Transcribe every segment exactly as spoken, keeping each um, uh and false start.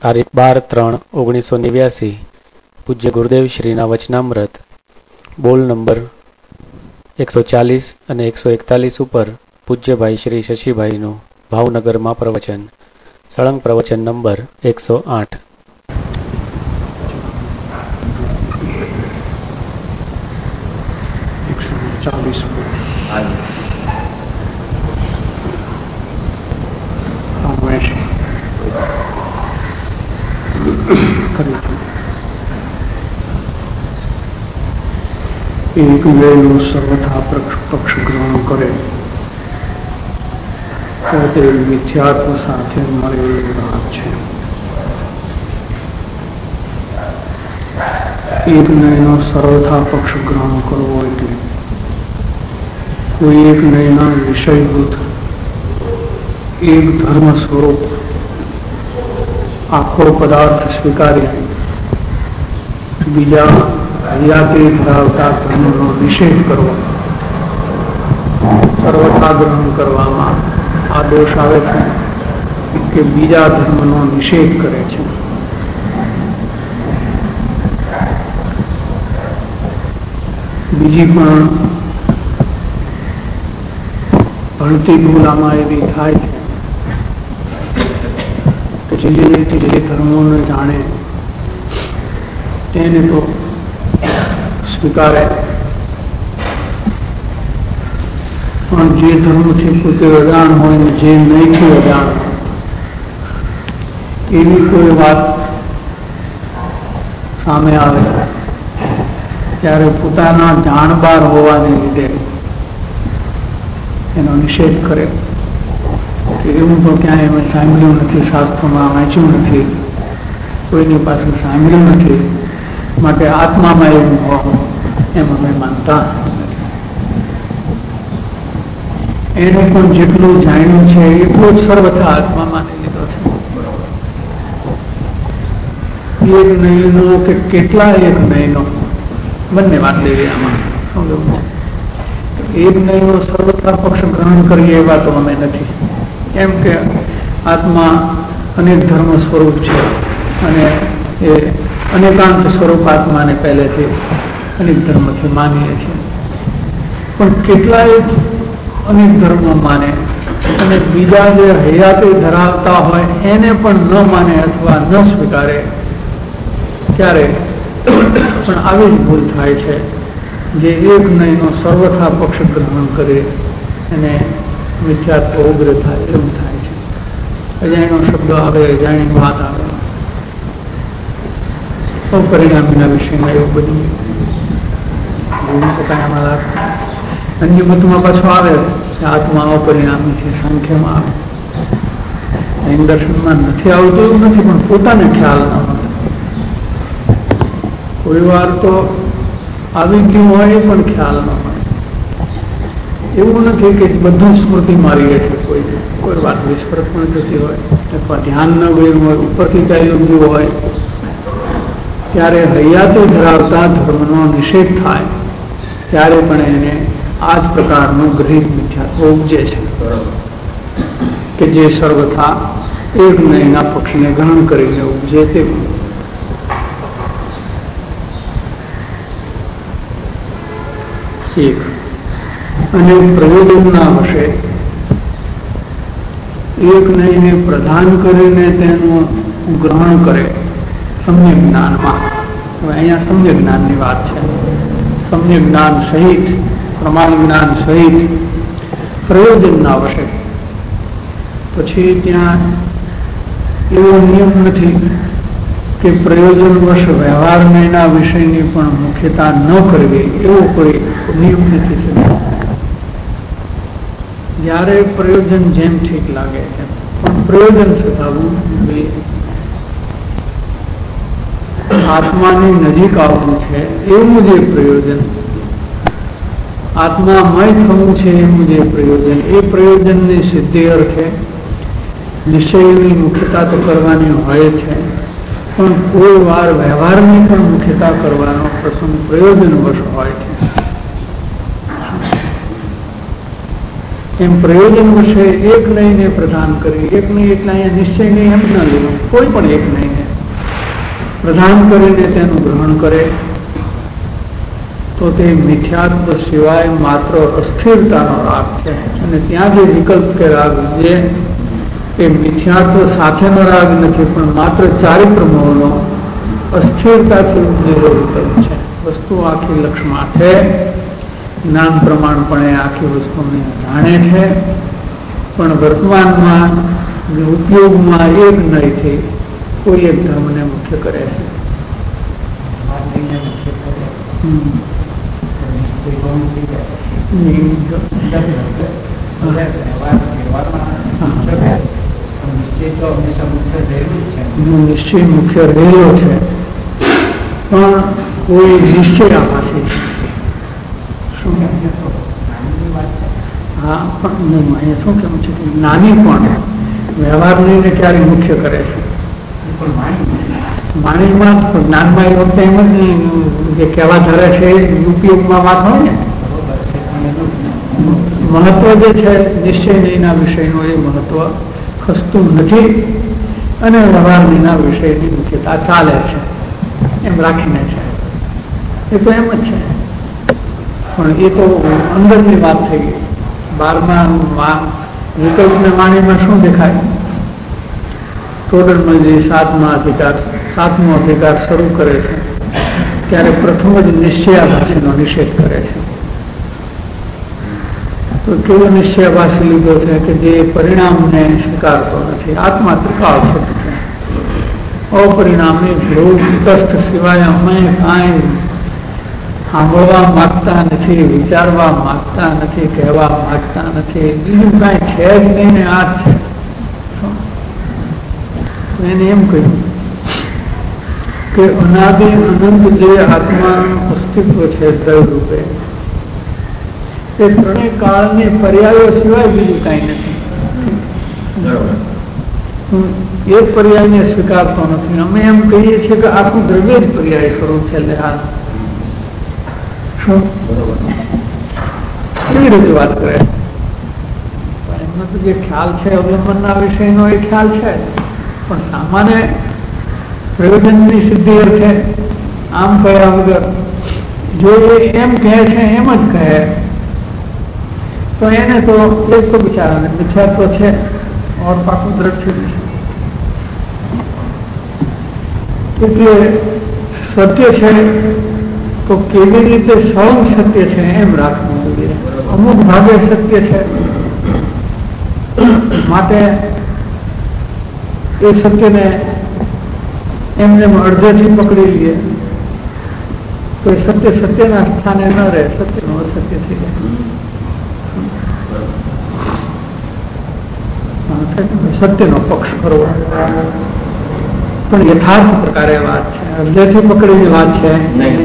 તારીખ બાર ત્રણ ઓગણીસો નેવ્યાસી પૂજ્ય ગુરુદેવ શ્રીના વચનામૃત બોલ નંબર એકસો ચાલીસ અને એકસો એકતાલીસ ઉપર પૂજ્યભાઈ શ્રી શશીભાઈનું ભાવનગરમાં પ્રવચન. સળંગ પ્રવચન નંબર એકસો આઠ. એક વેળનું સર્વથા પક્ષ ગ્રહણ કરે તો તે મિથ્યાત્વ સાથે મળેલું રાગ છે. એક નયનો સર્વથા પક્ષ ગ્રહણ કરવો એટલે કોઈ એક નયના વિષયભૂત એક ધર્મ સ્વરૂપ આખો પદાર્થ સ્વીકારી બીજા હયાતે ધરાવતા ધર્મનો નિષેધ કરવો, સર્વથા ગ્રહણ કરવામાં આ દોષ આવે છે કે બીજા ધર્મનો નિષેધ કરે છે. બીજી પણ ભણતી ભૂલ આમાં એવી થાય છે કે જે રીતે જે ધર્મોને જાણે તેને તો સ્વીકારે, પણ જે ધર્મથી પોતે અજાણ હોય ને જે નહીંથી અજાણ એવી કોઈ વાત સામે આવે ત્યારે પોતાના જાણબાર હોવાને લીધે એનો નિષેધ કરે કે એવું તો ક્યાંય અમે સાંભળ્યું નથી, શાસ્ત્રોમાં વાંચ્યું નથી, કોઈની પાસે સાંભળ્યું નથી, માટે આત્મામાં એવું હોવું એમ અમે માનતા નથી. એને પણ જેટલું જાણ્યું છે એટલું જ સર્વથા આત્મા માની લીધો છે. એક નયનો કે કેટલા એક નયનો બંને વાત લેવી આમાં સમજવું. એક નયનો સર્વથા પક્ષ ગ્રહણ કરીએ એવા તો અમે નથી, કેમ કે આત્મા અનેક ધર્મ સ્વરૂપ છે અને એ અનેકાંત સ્વરૂપ આત્માને પહેલેથી અનેક ધર્મથી માનીએ છીએ. પણ કેટલાય અનેક ધર્મો માને અને બીજા જે હયાતે ધરાવતા હોય એને પણ ન માને અથવા ન સ્વીકારે ત્યારે પણ આવી જ ભૂલ થાય છે. જે એક નયનો સર્વથા પક્ષ ગ્રહણ કરે એને મિથ્યાત્વ ઉગ્ર થાય એવું થાય છે. અજાણ્યો શબ્દ આવે, અજાણી વાત આવે, પરિણામીના વિષયમાં એવું બધું અન્ય મતમાં પાછું આવે કે આત્મા અપરિણામી છે, સંખ્યામાં આવે. અહીં દર્શનમાં નથી આવતું એવું નથી, પણ પોતાને ખ્યાલ ન મળે. કોઈ વાર તો આવી ગયું હોય એ પણ ખ્યાલ ન મળે. એવું નથી કે બધું સ્મૃતિ મારીએ છે, કોઈ કોઈ વાત વિસ્મૃત પણ થતી હોય અથવા ધ્યાન ન ગયું હોય, ઉપરથી ચાલ્યું ગયું હોય ત્યારે હયાતે ધરાવતા ધર્મનો નિષેધ થાય ત્યારે પણ એને આ જ પ્રકારનું ગૃહિત મિથ્યાત્વ ઉપજે છે કે જે સર્વથા એક નયના પક્ષને ગ્રહણ કરીને ઉપજે તે. એક અને પ્રયોજનના વશે એક નયને પ્રધાન કરીને તેનું ગ્રહણ કરે સમ્યક જ્ઞાનમાં. હવે અહીંયા સમ્યક જ્ઞાનની વાત છે. સમ્યક જ્ઞાન સહિત, પ્રમાણ જ્ઞાન સહિત પ્રયોજનના વશે. પછી ત્યાં એવો નિયમ નથી કે પ્રયોજન વશ વ્યવહારના વિષયની પણ મુખ્યતા ન કરવી, એવો કોઈ નિયમ નથી થતો. જ્યારે પ્રયોજન જેમ ઠીક લાગે એમ, પણ પ્રયોજન સતાવવું જોઈએ. આત્માની નજીક આવવું છે એવું જે પ્રયોજન, આત્મામય થવું છે એવું જે પ્રયોજન, એ પ્રયોજનની સિદ્ધિ અર્થે નિશ્ચયની મુખ્યતા તો કરવાની હોય છે, પણ કોઈ વાર વ્યવહારની પણ મુખ્યતા કરવાનો પ્રસંગ પ્રયોજન વશ હોય છે. એમ પ્રયોજન વશે એક નહીંને પ્રધાન કરી. એક નહીં એટલે અહીંયા નિશ્ચય નહીં એમ ન લેવું, કોઈ પણ એક નહીંને પ્રધાન કરીને તેનું ગ્રહણ કરે તો તે મિથ્યાત્વ સિવાય માત્ર અસ્થિરતાનો રાગ છે. અને ત્યાં જે વિકલ્પ કે રાગ જે એ મિથ્યાત્વ સાથેનો રાગ નથી, પણ માત્ર ચારિત્ર મોહનો અસ્થિરતાથી ઉપજેલો વિકલ્પ છે. વસ્તુ આખી લક્ષમાં છે, જ્ઞાન પ્રમાણપણે આખી વસ્તુને જાણે છે, પણ વર્તમાનમાં ઉપયોગમાં એક નહીંથી કોઈ એક ધર્મને મુખ્ય કરે છે. નિશ્ચય મુખ્ય રહેલો છે, પણ કોઈ નિશ્ચય આભાસી છે. હા, પણ અહીંયા શું કેવું છે કે નાની પણ વ્યવહારને ક્યારે મુખ્ય કરે છે. વાણીમાં જ્ઞાનમાં એ વખતે એમ જ જે કહેવા ધરે છે ઉપયોગમાં વાત હોય ને, મહત્વ જે છે નિશ્ચયના વિષયનો એ મહત્વ ખસતું નથી અને વ્યવહારના વિષયની મુખ્યતા ચાલે છે એમ રાખીને છે. એ તો એમ જ છે, પણ એ તો અંદરની વાત થઈ ગઈ. બારમા વિકલ્પને વાણીમાં શું દેખાય? ટોડરમાં જે સાતમા અધિકાર સાતમો અધિકાર શરૂ કરે છે ત્યારે પ્રથમ જ નિશ્ચયાભાસીનો નિષેધ કરે છે. તો કેવો નિશ્ચયાભાસી લીધો છે કે જે પરિણામને સ્વીકારતો નથી. આત્મા ત્રિકાળક્ષેત્ર છે, અપરિણામી ધ્રુવ તસ્થ સિવાય અમે કાંઈ સાંભળવા માગતા નથી, વિચારવા માગતા નથી, કહેવા માગતા નથી, બીજું કાંઈ છે જ નહીં ને આ જ છે. એને એમ કહ્યું કે અનાદિ અનંત જે આત્માનું અસ્તિત્વ છે દ્રવ્ય રૂપે, તે ત્રણેય કાળની પર્યાયો સિવાય બીજું કાંઈ નથી. એક પર્યાયને સ્વીકારતો નથી. અમે એમ કહીએ છીએ કે આખું દ્રવ્ય જ પર્યાય સ્વરૂપ છે. હાલ શું કેવી રીતે વાત કરે? એમનો તો જે ખ્યાલ છે અવલંબનના વિષયનો એ ખ્યાલ છે, પણ સામાન્ય પ્રયોજનની સિદ્ધિ અર્થે આમ કહ્યા વગર જો એ એમ કહે છે એમ જ કહે તો એને તો એક તો બિચારાને મિથ્યાત્વ છે ઓર પાકું દ્રઢ થઈ જશે. એટલે સત્ય છે તો કેવી રીતે સૌ સત્ય છે એમ રાખવું જોઈએ. અમુક ભાગે સત્ય છે માટે એ સત્યને એમને અડધેથી પકડી લઈએ તો એ સત્ય સત્યના સ્થાને ન રહે, સત્યનું અસત્ય થઈ જાય. સત્યનો પક્ષ કરવો પણ યથાર્થ પ્રકારે વાત છે, અડધેથી પકડીની વાત છે નહીં.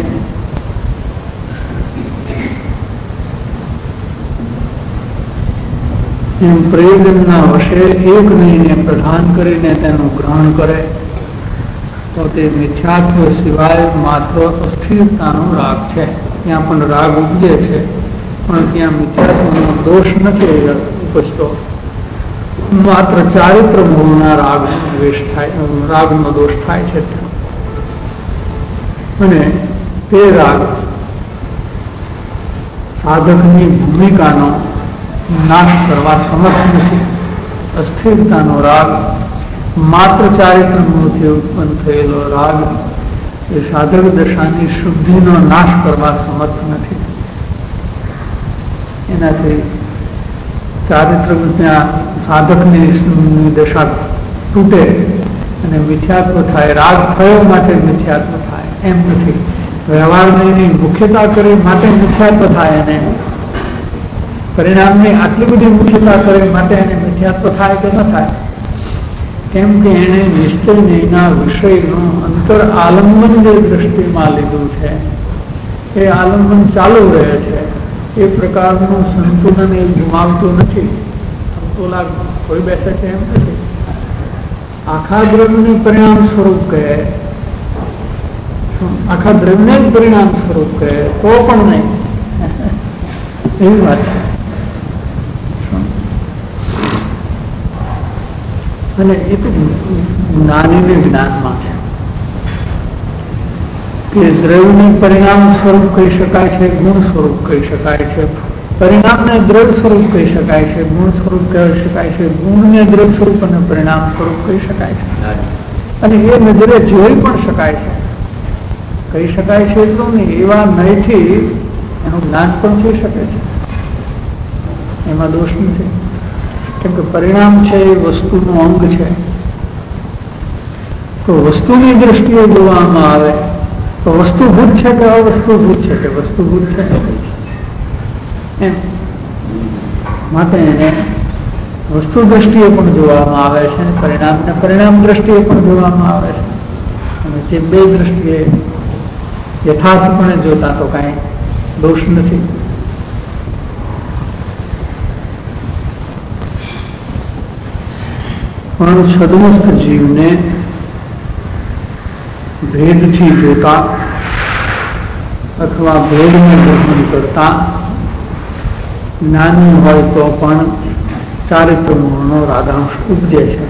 એમ પ્રયોજનના વશે એક નહીંને પ્રધાન કરીને તેનું ગ્રહણ કરે તો તે મિથ્યાત્વ સિવાય માત્ર અસ્થિરતાનો રાગ છે. ત્યાં પણ રાગ ઉપજે છે, પણ ત્યાં મિથ્યાત્વનો દોષ નથી ઉપજતો, માત્ર ચારિત્ર મૂળના રાગ દ્વેષ થાય, રાગનો દોષ થાય છે. અને તે રાગ સાધકની ભૂમિકાનો નાશ કરવા સમર્થ નથી. અસ્થિરતાનો રાગ માત્ર ચારિત્ર મૂળથી ઉત્પન્ન થયેલો રાગ એ સાધક દશાની શુદ્ધિનો નાશ કરવા સમર્થ નથી. એનાથી ચારિત્ર સાધકની દશા તૂટે અને મિથ્યાત્વ થાય. રાગ થયો માટે મિથ્યાત્વ થાય એમ નથી. વ્યવહારની મુખ્યતા કરી માટે મિથ્યાત્વ થાય, અને પરિણામની આટલી બધી મુખ્યતા કરી માટે એને મિથ્યાત્વ થાય કે ન થાય? કેમ કે એને નિશ્ચયના વિષયનું અંતર આલંબન જે દ્રષ્ટિમાં લીધું છે એ આલંબન ચાલુ રહે છે. એ પ્રકારનું સંતુલન એ ગુમાવતું નથી. સમતોલા કોઈ બેસે છે એમ નથી. આખા દ્રવ્યનું પરિણામ સ્વરૂપ કહે, આખા દ્રવ્યને જ પરિણામ સ્વરૂપ કહે તો પણ નહીં એવી વાત છે. અને એ તો જ્ઞાનીને જ્ઞાનમાં છે કે દ્રવ્યને પરિણામ સ્વરૂપ કહી શકાય છે, ગુણ સ્વરૂપ કહી શકાય છે. પરિણામને દ્રવ્ય સ્વરૂપ કહી શકાય છે, ગુણ સ્વરૂપ કહી શકાય છે, ગુણને દ્રવ્ય સ્વરૂપ અને પરિણામ સ્વરૂપ કહી શકાય છે. અને એ નજરે જોઈ પણ શકાય છે. કહી શકાય છે એટલું નહીં, એવા નયથી એનું જ્ઞાન પણ થઈ શકે છે. એમાં દોષ નથી, કેમ કે પરિણામ છે એ વસ્તુનું અંગ છે. તો વસ્તુની દ્રષ્ટિએ જોવામાં આવે તો વસ્તુભૂત છે કે અવસ્તુભૂત છે, કે વસ્તુભૂત છે એમ માટે એને વસ્તુ દ્રષ્ટિએ પણ જોવામાં આવે છે, પરિણામને પરિણામ દ્રષ્ટિએ પણ જોવામાં આવે છે. અને જે બે દ્રષ્ટિએ યથાર્થપણે જોતા તો કાંઈ દોષ નથી. પણ છદમસ્ત જીવને ભેદથી જોતા અથવા ભેદને ગ્રહણ કરતા જ્ઞાની હોય તો પણ ચારિત્ર ગુણનો રાગાંશ ઉપજે છે.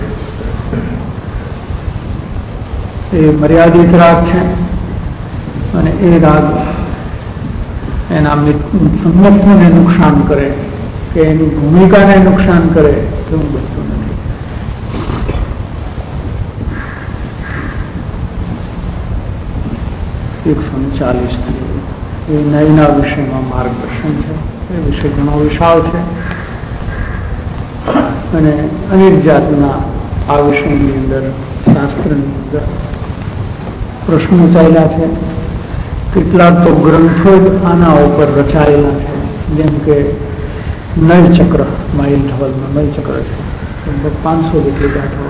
એ મર્યાદિત રાગ છે અને એ રાગ એના સંગઠનને નુકસાન કરે કે એની ભૂમિકાને નુકસાન કરે એવું બનતું નથી. એકસો ચાલીસ એ નયના વિષયમાં માર્ગદર્શન છે. એ વિષય ઘણો વિશાળ છે અને અનેક જાતના આ વિષયની અંદર શાસ્ત્રની અંદર પ્રશ્નો ચાલ્યા છે. કેટલાક તો ગ્રંથો જ આના ઉપર રચાયેલા છે, જેમ કે નયચક્ર, માઇલ ધવલમાં નયચક્ર છે, લગભગ પાંચસો જેટલી ગાંઠો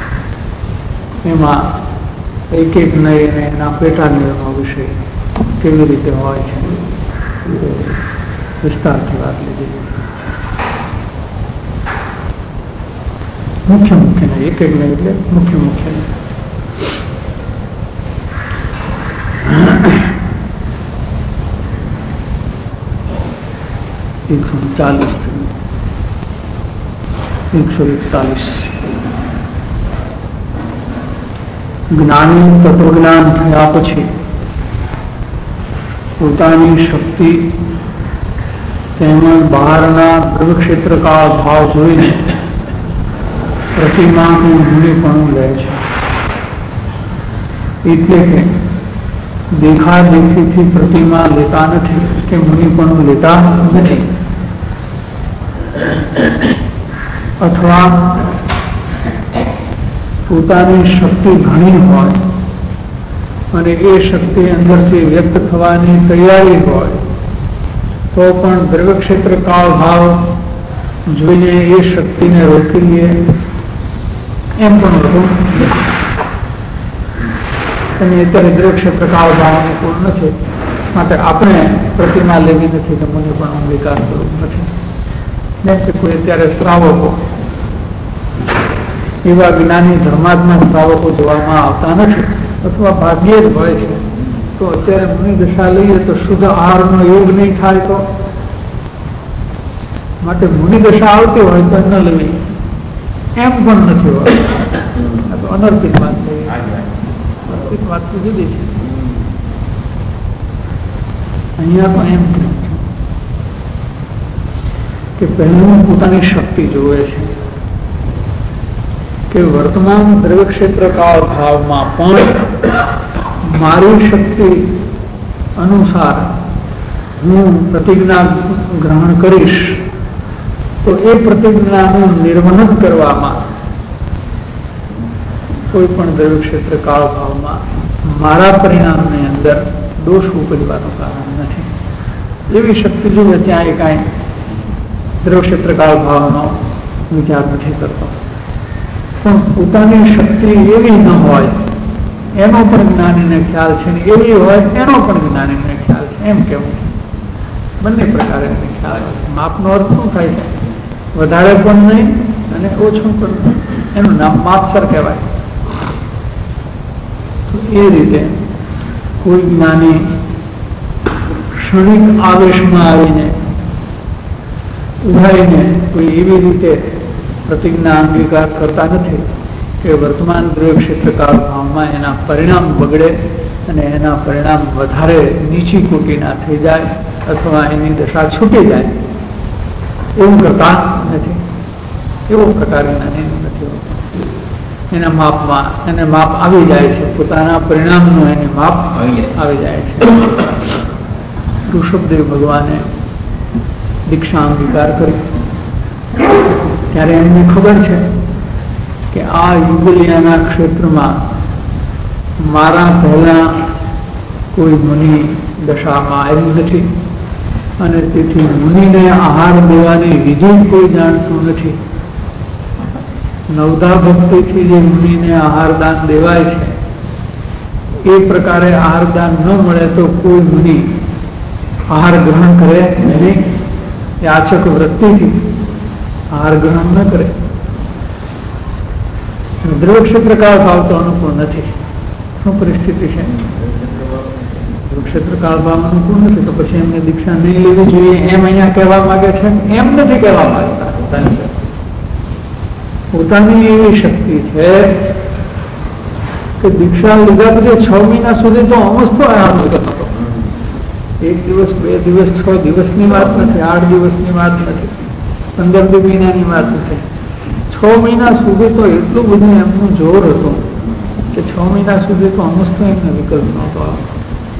એમાં એક એક નય અને એના પેટા નયનો વિષય કેવી રીતે હોય છે વિસ્તારથી વાત લીધી છે. મુખ્ય મુખ્ય નય, એક એક નય એટલે મુખ્ય મુખ્ય નય. એકસો ચાલીસ એકસો એકતાલીસ જ્ઞાની તત્વજ્ઞાન થયા પછી પોતાની શક્તિ તેમજ બહારના દ્રવ્યક્ષેત્રકાળ ભાવ જોઈને પ્રતિમાનું મૂલ્યપણું લે છે. એટલે કે દેખા દેખીથી પ્રતિમા લેતા નથી કે મુનિપણું લેતા નથી, અથવા પોતાની શક્તિ ઘણી હોય અને એ શક્તિ અંદરથી વ્યક્ત થવાની તૈયારી હોય તો પણ દ્રવ્યક્ષેત્ર કાળ ભાવ જોઈને એ શક્તિને રોકી લે એમ પણ હોતું નથી. અને અત્યારે દ્રવ્યક્ષેત્ર કાળ ભાવ અનુકૂળ નથી, માટે આપણે પ્રતિમા લેવી નથી તો મને પણ અંગીકાર કરવો નથી. જેમ કે કોઈ અત્યારે શ્રાવકો એવા જ્ઞાની ધર્માત્મા શ્રાવકો જોવામાં આવતા નથી અથવા ભાગ્યે જ હોય છે. તો અત્યારે મુનિ દશા લઈએ તો શુદ્ધ આહારનો યોગ નહીં થાય, તો માટે મુનિ દશા આવતી હોય તો ન લેવી એમ પણ નથી હોતું. આ તો અનર્પિત વાત થઈ, અનર્પિત વાત તો જુદી છે. અહીંયા તો એમ કે પહેલું પોતાની શક્તિ જોવે છે કે વર્તમાન દ્રવ્યક્ષેત્ર કાળ ભાવમાં પણ મારી શક્તિ અનુસાર હું પ્રતિજ્ઞા ગ્રહણ કરીશ તો એ પ્રતિજ્ઞાનું નિર્વહન કરવામાં કોઈ પણ દ્રવ્યક્ષેત્ર કાળ ભાવમાં મારા પરિણામની અંદર દોષ ઉપજવાનું કારણ નથી. એવી શક્તિ જોઈએ ત્યાં એ કાંઈ દ્રવ્યક્ષેત્ર કાળ ભાવનો વિચાર નથી કરતો. પણ પોતાની શક્તિ એવી ન હોય એનો પણ જ્ઞાનીને ખ્યાલ છે, ને એવી હોય એનો પણ જ્ઞાનીને ખ્યાલ છે. એમ કેવું બંને પ્રકારે એને ખ્યાલ છે. માપનો અર્થ શું થાય છે? વધારે પણ નહીં અને ઓછું પણ નહીં. એનું નામ માપસર કહેવાય. તો એ રીતે કોઈ જ્ઞાની ક્ષણિક આવેશમાં આવીને ઉભાઈને કોઈ એવી રીતે પ્રતિજ્ઞા અંગીકાર કરતા નથી કે વર્તમાન દ્રવ્ય ક્ષેત્રકાળ ભાવમાં એના પરિણામ બગડે અને એના પરિણામ વધારે નીચી કોટીના થઈ જાય અથવા એની દશા છૂટી જાય એવું કરતા નથી. એવો પ્રકાર એના નથી હોતો. એના માપમાં એને માપ આવી જાય છે, પોતાના પરિણામનું એને માપ આવી જાય છે. ઋષભદેવ ભગવાને દીક્ષા અંગીકાર કરી ત્યારે એમને ખબર છે કે આ યુગલિયાના ક્ષેત્રમાં મારા પહેલા કોઈ મુનિ દશામાં આવ્યું નથી અને તેથી મુનિને આહાર દેવાની વિધિ કોઈ જાણતું નથી. નવધા ભક્તિથી જે મુનિને આહારદાન દેવાય છે એ પ્રકારે આહારદાન ન મળે તો કોઈ મુનિ આહાર ગ્રહણ કરે નહીં. યાચક વૃત્તિથી આહાર ગ્રહણ ન કરે. દ્રવ્ય ક્ષેત્રકાળ ભાવ તો અનુકૂળ નથી. શું પરિસ્થિતિ છે? દ્રવ્ય ક્ષેત્રકાળ ભાવ અનુકૂળ નથી તો પછી એમને દીક્ષા નહીં લેવી જોઈએ એમ અહીંયા કહેવા માંગે છે. એમ નથી કહેવા માંગતા. પોતાની એવી શક્તિ છે કે દીક્ષા લીધા પછી છ મહિના સુધી તો અમસ્તો આરામ હતો. એક દિવસ, બે દિવસ, છ દિવસની વાત નથી, આઠ દિવસની વાત નથી, પંદર બે મહિનાની વાત નથી. છ મહિના સુધી તો એટલું બધું એમનું જોર હતું કે છ મહિના સુધી તો અમસ્તો એમને વિકલ્પ નહોતો આવતો.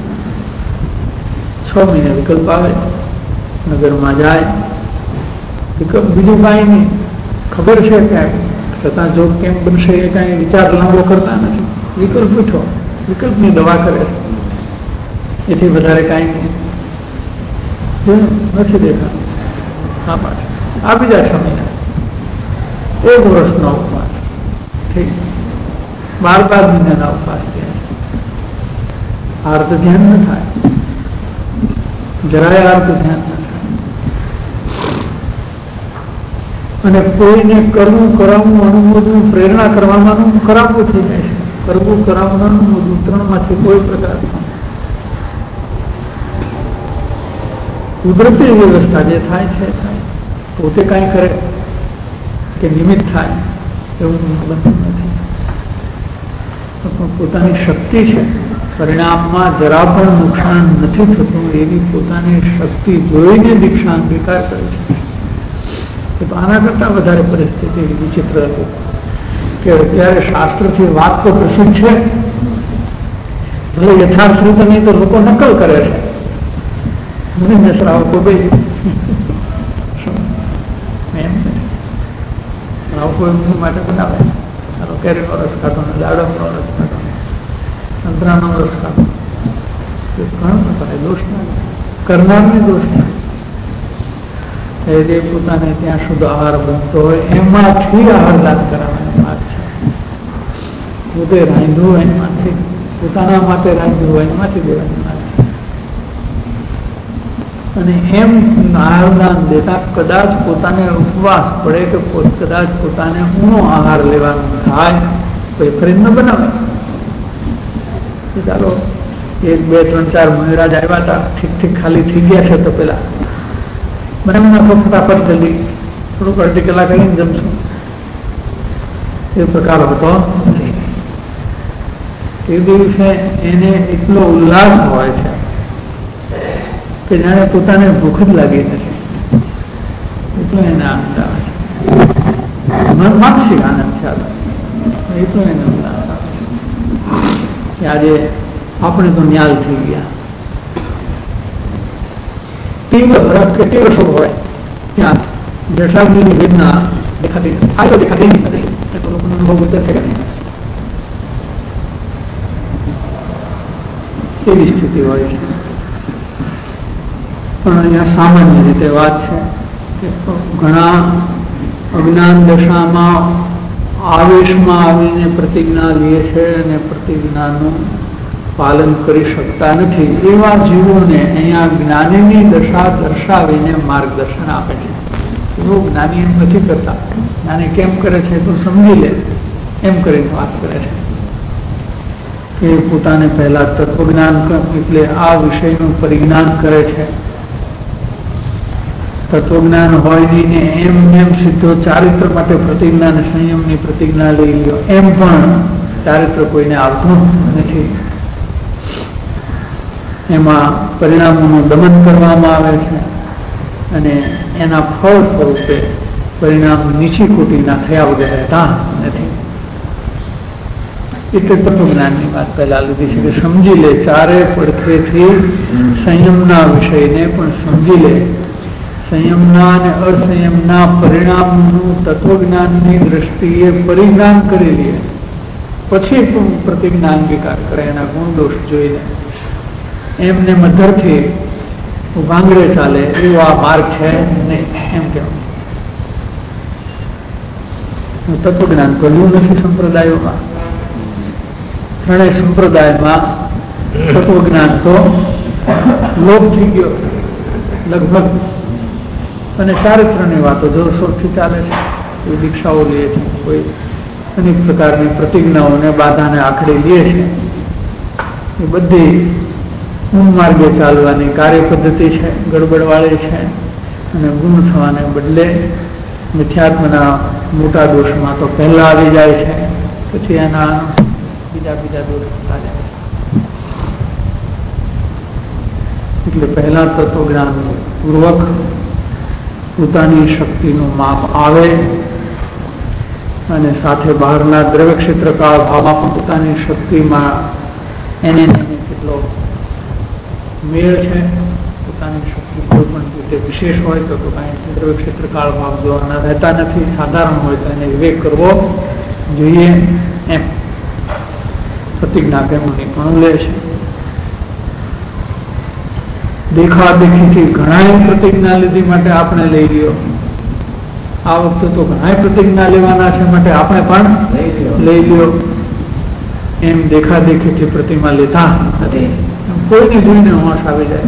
છ મહિને વિકલ્પ આવે, નગરમાં જાય, વિકલ્પ બીજું કાંઈ નહીં. ખબર છે કે છતાં જો કેમ બનશે એ કાંઈ વિચાર લાંબો કરતા નથી. વિકલ્પ ઉઠો, વિકલ્પની દવા કરે છે, એથી વધારે કાંઈ નહીં. નથી દેખાતું. આ પાછળ આ બીજા છ મહિના, એક વર્ષનો ઉપવાસ, ઠીક, બાર બાર મહિનાના ઉપવાસ થયા છે. આર્ત ધ્યાન ન થાય, જરાય આર્ત ધ્યાન ન થાય. અને કોઈને કરવું કરાવવું અનુમોદવું પ્રેરણા કરવામાં કરાવવું થઈ જાય છે. કરવું કરાવવું અનુમોદવું ત્રણમાંથી કોઈ પ્રકાર કુદરતી વ્યવસ્થા જે થાય છે થાય. પોતે કાંઈ કરે કે નિમિત્ત થાય એવું બનતું નથી. પોતાની શક્તિ છે, પરિણામમાં જરા પણ નુકસાન નથી થતું એવી પોતાની શક્તિ જોઈને દીક્ષા અંગીકાર કરે છે. તો આના કરતાં વધારે પરિસ્થિતિ વિચિત્ર હતી કે અત્યારે શાસ્ત્રથી વાત તો પ્રસિદ્ધ છે, ભલે યથાર્થ રીતે નહીં તો લોકો નકલ કરે છે. મને શ્રાવકો બે એમ નથી. શ્રાવકો એમની માટે બનાવે, ચાલો કેરીનો રસ કાઢો ને દાડમનો રસ કાઢો ને સંતરાનો રસ કાઢો. ઘણો પ્રકારે દોષ ના કરનારને દોષ ના. જે પોતાને ત્યાં શુદ્ધ આહાર બનતો હોય એમાંથી આહાર દાન કરાવવાની વાત છે. પોતે રાંધવું એમાંથી, પોતાના માટે રાંધવું હોય એમાંથી દેવાની વાત છે. અને એમ આહારદાન દેતા કદાચ પોતાને ઉપવાસ પડે કે કદાચ પોતાને ઊનો આહાર લેવાનો થાય તો એ ફરી ન બનાવે. ચાલો એક બે ત્રણ ચાર મહિરાજ આવ્યા હતા, ઠીક ઠીક ખાલી થઈ ગયા છે તો પેલા બનાવી નાખો ફટાફટ જલ્દી, થોડુંક અડધી કલાક કરીને જમશું. એ પ્રકાર હતો નહીં. તે દિવસે એને એટલો ઉલ્લાસ હોય છે કે જાણે પોતાને ભૂખ જ લાગી નથી, એટલો એને આનંદ આવે છે. માનસિક આનંદ છે, એટલો એને ઉલ્લાસ આવે છે કે આજે આપણે તો ન્યાલ થઈ ગયા. તીવ્ર હરખ કે તીવ્ર શોખ હોય ત્યાં જઠરાગ્નિની વેદના દેખાતી નથી. આ તો દેખાતી નથી. એ તો લોકોનો અનુભવ ઉતર છે કે નહીં, એવી સ્થિતિ હોય છે. પણ અહીંયા સામાન્ય રીતે વાત છે કે ઘણા અજ્ઞાન દશામાં આવેશમાં આવીને પ્રતિજ્ઞા લે છે અને પ્રતિજ્ઞાનું પાલન કરી શકતા નથી. એવા જીવોને અહીંયા જ્ઞાનીની દશા દર્શાવીને માર્ગદર્શન આપે છે. એવો જ્ઞાની એમ નથી કરતા. જ્ઞાની કેમ કરે છે તો સમજી લે એમ કરીને વાત કરે છે કે પોતાને પહેલા તત્વજ્ઞાન એટલે આ વિષયનું પરિજ્ઞાન કરે છે. તત્વજ્ઞાન હોય નહીં ને એમ એમ સીધો ચારિત્ર માટે પ્રતિજ્ઞા અને સંયમની પ્રતિજ્ઞા લઈ લ્યો, એમ પણ ચારિત્ર કોઈને આવતું નથી. એમાં પરિણામોનું દમન કરવામાં આવે છે અને એના ફળ સ્વરૂપે પરિણામ નીચી કોટીના થયા વગર રહેતા નથી. એટલે તત્વજ્ઞાનની વાત પહેલા લીધી છે કે સમજી લે, ચારે પડખેથી સંયમના વિષયને પણ સમજી લે. સંયમના અને અસંયમના પરિણામનું તત્વજ્ઞાનની દ્રષ્ટિએ પરિણામ કરી લે, પછી પ્રતિજ્ઞા અંગીકાર કરે એના ગુણ દોષ જોઈને. એમને મધરથી ભાંગડે ચાલે એવો આ માર્ગ છે નહીં, એમ કેવું છે. તત્વજ્ઞાન કર્યું નથી સંપ્રદાયોમાં. ત્રણેય સંપ્રદાયમાં તત્વજ્ઞાન તો લોપ થઈ ગયો લગભગ, અને ચારિત્રની વાતો જોરશોરથી ચાલે છે. કોઈ દીક્ષાઓ લે છે, કોઈ અનેક પ્રકારની પ્રતિજ્ઞાઓને બાધાને આખડી લે છે. એ બધી ગુણ માર્ગે ચાલવાની કાર્ય પદ્ધતિ છે, ગડબડવાળી છે, અને ગુણ થવાને બદલે મિથ્યાત્મના મોટા દોષમાં તો પહેલા આવી જાય છે, પછી એના બીજા બીજા દોષ થતા જાય છે. એટલે પહેલા તત્વજ્ઞાન પૂર્વક પોતાની શક્તિનું માપ આવે અને સાથે બહારના દ્રવ્ય ક્ષેત્રકાળ ભાવમાં પણ પોતાની શક્તિમાં એને કેટલો મેળ છે. પોતાની શક્તિ કોઈ પણ રીતે વિશેષ હોય તો કાંઈ દ્રવ્ય ક્ષેત્રકાળ ભાવ જોવાના રહેતા નથી. સાધારણ હોય તો એને વિવેક કરવો જોઈએ. એમ પ્રતિજ્ઞા કેમની પણ લે છે. દેખા દેખીથી ઘણા પ્રતિજ્ઞા લીધી માટે આપણે લઈ ગયો. આ વખતે તો ઘણા પ્રતિજ્ઞા લેવાના છે માટે આપણે પણ લઈ લ્યો. એમ દેખા દેખીથી પ્રતિમા લેતા નથી. કોઈને જોઈને હોશ આવી જાય.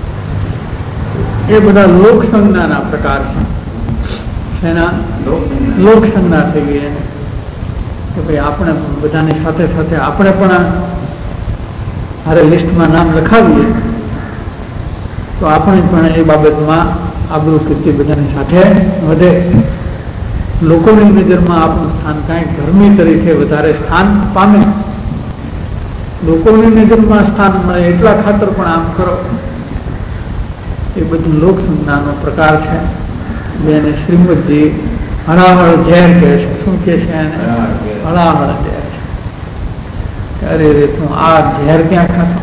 એ બધા લોકસંજ્ઞાના પ્રકાર છે. એના લોકસંજ્ઞા થઈ ગઈ એને કે ભાઈ આપણે બધાની સાથે સાથે આપણે પણ હારે લિસ્ટમાં નામ લખાવીએ તો આપણે પણ એ બાબતમાં આબરૂ કીર્તિ બધાની સાથે વધે. લોકોની નજરમાં આપણું સ્થાન કાંઈક ધર્મી તરીકે વધારે સ્થાન પામે. લોકોની નજરમાં સ્થાન મળે એટલા ખાતર પણ આમ કરો. એ બધું લોકસંજ્ઞાનો પ્રકાર છે, જેને શ્રીમદજી હળાહળ ઝેર કહે છે. શું કહે છે એને? હળાહળ ઝેર છે. અરે રે તું આ ઝેર ક્યાં ખાશો?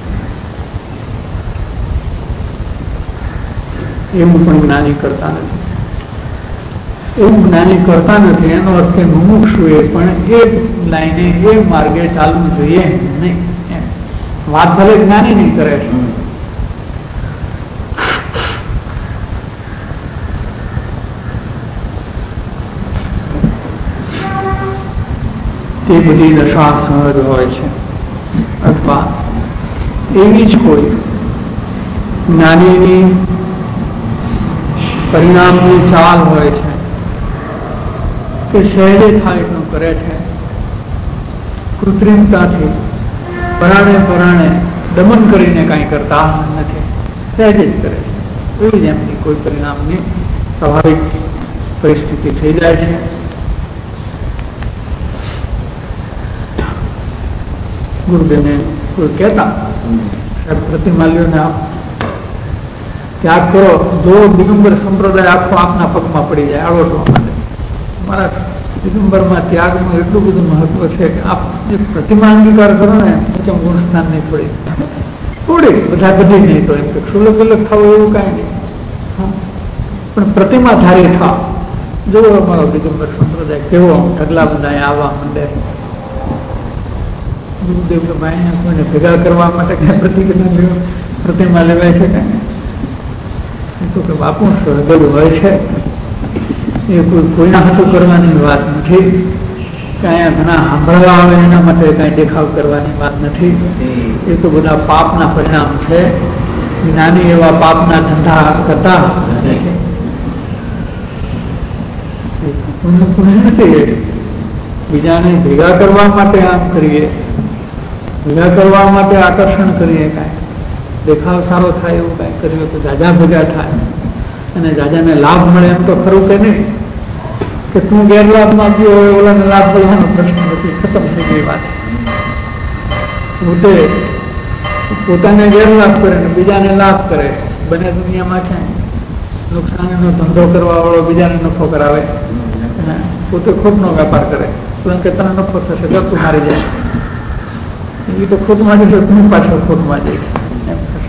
એવું પણ જ્ઞાની કરતા નથી. એવું જ્ઞાની કરતા નથી એનો અર્થ કે મુમુક્ષુએ પણ એ લાઈને એ માર્ગે ચાલવું જોઈએ નહીં. વાત ભલે જ્ઞાની નહીં કરે છે. તે બધી દશા સહજ હોય છે, અથવા એવી જ કોઈ જ્ઞાનીની પરિણામની ચાલ હોય છે કે સહેજે થાય એટલું કરે છે. કૃત્રિમતાથી પરાણે પરાણે દમન કરીને કાંઈ કરતા નથી, સહેજે જ કરે છે. એવી જ એમની કોઈ પરિણામની સ્વાભાવિક પરિસ્થિતિ થઈ જાય છે. ગુરુદેવને કોઈ કહેતા સાહેબ પ્રતિમાલ્યોને આપ ત્યાગ કરો, જો દિગંબર સંપ્રદાય આખો આપના પગમાં પડી જાય આવડવા માટે. મારા દિગંબરમાં ત્યાગનું એટલું બધું મહત્વ છે કે આપ જે પ્રતિમા અંગીકાર કરો ને પંચમ ગુણસ્થાનની થોડી થોડી બધા બધી નહીં તો એમ કે ક્ષુલક અલગ થવું એવું કાંઈ નહીં, પણ પ્રતિમા ધારી થાવ. જો અમારો દિગંબર સંપ્રદાય કેવો ઢગલા બધા આવવા માંડે. ગુરુદેવ કે ભાઈ કોઈને ભેગા કરવા માટે કઈ પ્રતિજ્ઞા પ્રતિમા લેવાય છે કાંઈ તો કે બાપુ સહજ હોય છે. એ કોઈ કોઈના હાથું કરવાની વાત નથી. કાંઈ ઘણા સાંભળવા આવે એના માટે કાંઈ દેખાવ કરવાની વાત નથી. એ તો બધા પાપના પરિણામ છે. જ્ઞાની એવા પાપના ધંધા કરતા નથી. નથી બીજાને ભેગા કરવા માટે આમ કરીએ, ભેગા કરવા માટે આકર્ષણ કરીએ, કાંઈ દેખાવ સારો થાય એવું કાંઈ કર્યું તો દાદા ભેગા થાય. અને જાજાને લાભ મળે એમ તો ખરું કે નહીં, કે તું ગેરલાભ માંગ્યો હોય ઓલાને લાભ મળવાનો પ્રશ્ન નથી, ખતમ થઈ ગઈ વાત. પોતે પોતાને ગેરલાભ કરે ને બીજાને લાભ કરે, બંને દુનિયામાં ક્યાંય નુકસાનનો ધંધો કરવા વાળો બીજાને નફો કરાવે, પોતે ખોટનો વેપાર કરે, કારણ કે તને નફો થશે તો તું મારી જાય, એ તો ખોટમાં જશે તું પાછળ ખોટમાં જઈશ એમ થશે.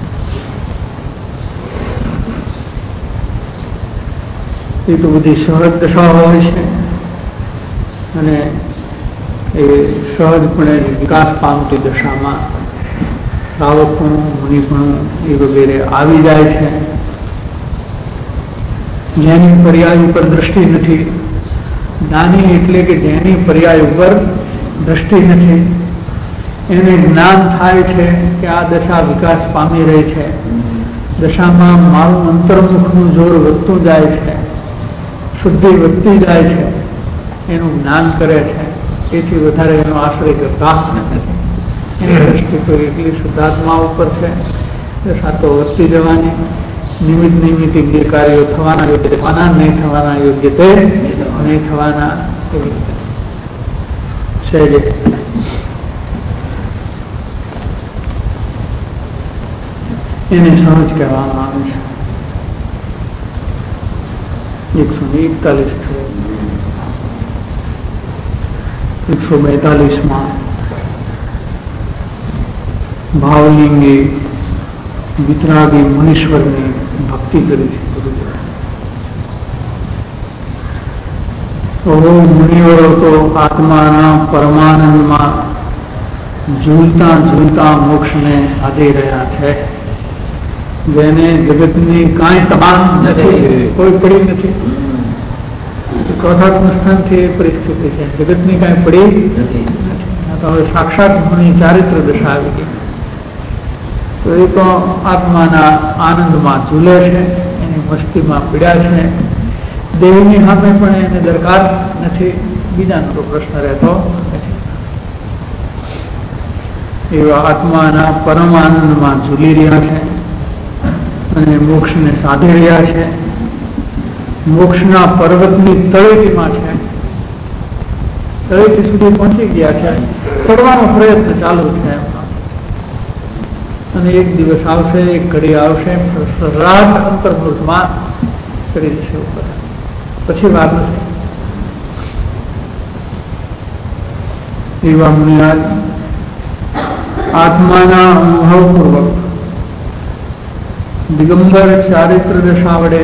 એ તો બધી સહજ દશા હોય છે અને એ સહજપણે વિકાસ પામતી દશામાં શ્રાવકપણું મુનિપણું એ વગેરે આવી જાય છે. જેની પર્યાય ઉપર દ્રષ્ટિ નથી, જ્ઞાની એટલે કે જેની પર્યાય ઉપર દ્રષ્ટિ નથી, એને જ્ઞાન થાય છે કે આ દશા વિકાસ પામી રહી છે, દશામાં મારું અંતર્મુખનું જોર વધતું જાય છે, શુદ્ધિ વધતી જાય છે, એનું જ્ઞાન કરે છે. એથી વધારે એનો આશ્રય કરતા નથી. એની દ્રષ્ટિ તો એટલી શુદ્ધાત્મા ઉપર છે, દશા તો વધતી જવાની, નિમિત્ત નિમિત્ત જે કાર્યો થવાના યોગ્ય થવાના, નહીં થવાના યોગ્ય તે નહીં થવાના, એવી રીતે છે. એને સમજ કહેવામાં આવે છે. એકસો ને એકતાલીસ થયો, એકસો બેતાલીસ માં ભાવલિંગે વિતરાગી મુનીશ્વરની ભક્તિ કરી છે. ઓ મુનિવરો તો આત્માના પરમાનંદમાં ઝૂલતા ઝૂલતા મોક્ષને સાધી રહ્યા છે, જેને જગતની કાંઈ તમામ નથી, કોઈ પડી નથી. ચોથાત્મ સ્થાનથી એ પરિસ્થિતિ છે, જગતની કાંઈ પડી નથી. તો હવે સાક્ષાત મુનિ ચારિત્ર દશા આવી ગઈ, તો એ તો આત્માના આનંદમાં ઝૂલે છે, એની મસ્તીમાં પીડ્યા છે, દેવની સામે પણ એને દરકાર નથી, બીજાનો તો પ્રશ્ન રહેતો નથી. એવા આત્માના પરમ આનંદમાં ઝૂલી રહ્યા છે અને મોક્ષને સાધી રહ્યા છે. મોક્ષના પર્વતની તળેટીમાં છે, તળેટી સુધી પહોંચી ગયા છે, ચડવાનો પ્રયત્ન ચાલુ છે અને એક દિવસ આવશે, એક ઘડી આવશે, રાત અંતર્મુખમાં ચડી જશે ઉપર, પછી વાર નથી. એવા મુનિરાજ આત્માના અનુભવપૂર્વક દિગંબર ચારિત્ર દશા વડે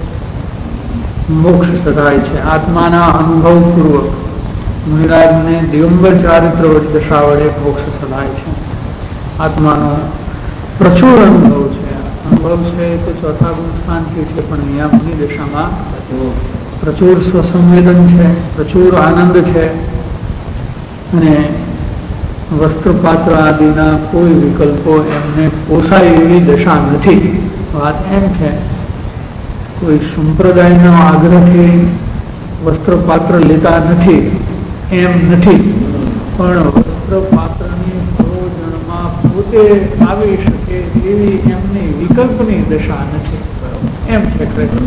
મોક્ષ સધાય છે. આત્માના અનુભવપૂર્વક મુનિરાજને દિગંબર ચારિત્ર દશા વડે મોક્ષ સધાય છે. આત્માનો પ્રચુર અનુભવ છે. અનુભવ છે તો ચોથા ગુણ સ્થાનથી છે, પણ અહીંયા મુનિ દશામાં પ્રચુર સ્વસંવેદન છે, પ્રચુર આનંદ છે અને વસ્ત્રપાત્ર આદિના કોઈ વિકલ્પો એમને પોસાય એવી દશા નથી. વાત એમ છે, કોઈ સંપ્રદાયનો આગ્રહથી વસ્ત્રપાત્ર લેતા નથી એમ નથી, પણ વસ્ત્રપાત્રની પ્રયોજનમાં પોતે આવી શકે એવી એમની વિકલ્પની દશા નથી એમ છે. ખરેખર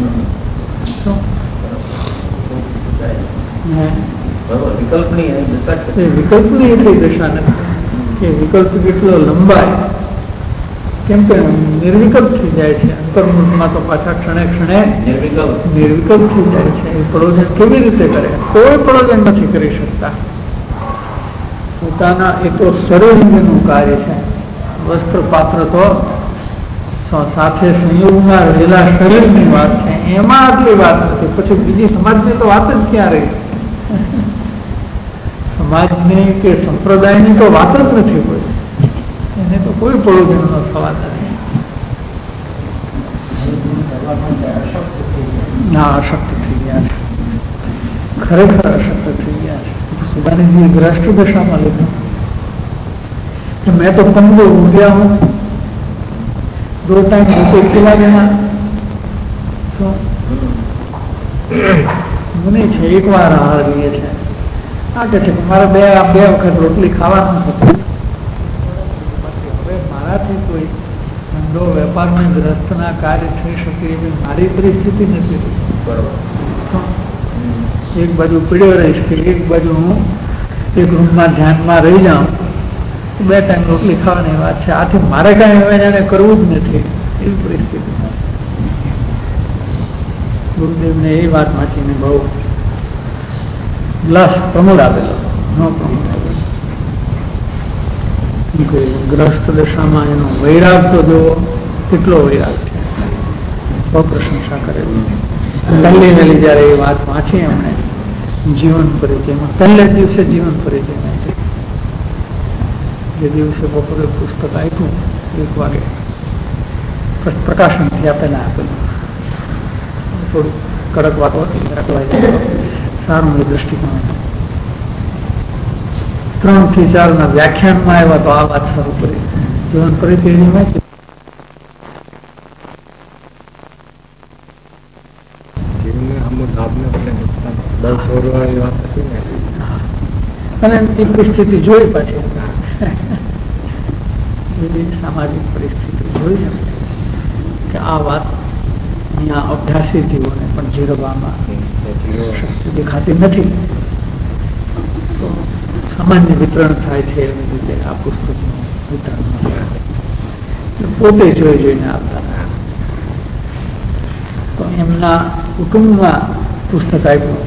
વિકલ્પની એટલી દશા નથી કે વિકલ્પ કેટલો લંબાય, કેમ કે નિર્વિકલ્પ થઈ જાય છે. અંતર્મુખમાં તો પાછા ક્ષણે ક્ષણે નિર્વિકલ્પ થઈ જાય છે. એ પ્રયોજન કેવી રીતે કરે? કોઈ પ્રયોજન નથી કરી શકતા. પોતાના એ તો શરીરનું કાર્ય છે. વસ્ત્ર પાત્ર તો સાથે સંયોગમાં રહેલા શરીરની વાત છે, એમાં આટલી વાત નથી. પછી બીજી સમાજની તો વાત જ ક્યાં રહી? સમાજની કે સંપ્રદાયની તો વાત જ નથી કોઈ, એને તો કોઈ પ્રયોજનનો સવાલ નથી. ના, અશક્ત થઈ ગયા છે, ખરેખર અશક્ત થઈ ગયા છે. સુદાનીજી ગ્રસ્ત દશામાં લખ્યું कि मैं तो पंगो हो गया हूँ, दो टाइम रोटी खिला देना. મને છે એક વાર આહાર લઈએ છે, આ કે છે કે મારે બે બે વખત રોટલી ખાવાનું છે, હવે મારાથી કોઈ જો વેપારમાં ગ્રસ્તના કાર્ય થઈ શકે એવી મારી પરિસ્થિતિ નથી. બરોબર. એક બાજુ પીડ્યો રહીશ કે એક બાજુ હું એક રૂમમાં ધ્યાનમાં રહી જાઉં, બે ટાઈમ રોટલી ખાવાની વાત છે. આથી મારે કાંઈ હવે એને કરવું જ નથી એવી પરિસ્થિતિ નથી. ગુરુદેવને એ વાત વાંચીને બહુ ગ્લાસ પ્રમોદ આપેલો, નો પ્રમોદ આપેલો. ગ્રસ્ત દશામાં એનો વૈરાગ તો જોવો કેટલો વૈરાગ છે, બહુ પ્રશંસા કરેલી. પહેલી વહેલી જયારે એ વાત વાંચી એમણે જીવન પરિચયમાં, પહેલે દિવસે જીવન પરિચય વાંચી. જે દિવસે બપોરે પુસ્તક આપ્યું એક વાગે પ્રકાશન થયા પહેલા આપેલું, થોડું કડક વાતો હતી, સારું એ દ્રષ્ટિકોણ. ત્રણ થી ચાર ના વ્યાખ્યાનમાં આવ્યા તો આ વાત શરૂ કરી, જીવન પરિચયની વાંચી. અને એ પરિસ્થિતિ જોઈ પાછી, સામાજિક પરિસ્થિતિ જોઈ એમ કે આ વાત અહીંયા અભ્યાસી જીવોને પણ જીરવામાં શક્તિ દેખાતી નથી, તો સામાન્ય વિતરણ થાય છે એવી રીતે આ પુસ્તકનું વિતરણ પોતે જોઈ જોઈને આપતા. તો એમના કુટુંબમાં પુસ્તક આપ્યું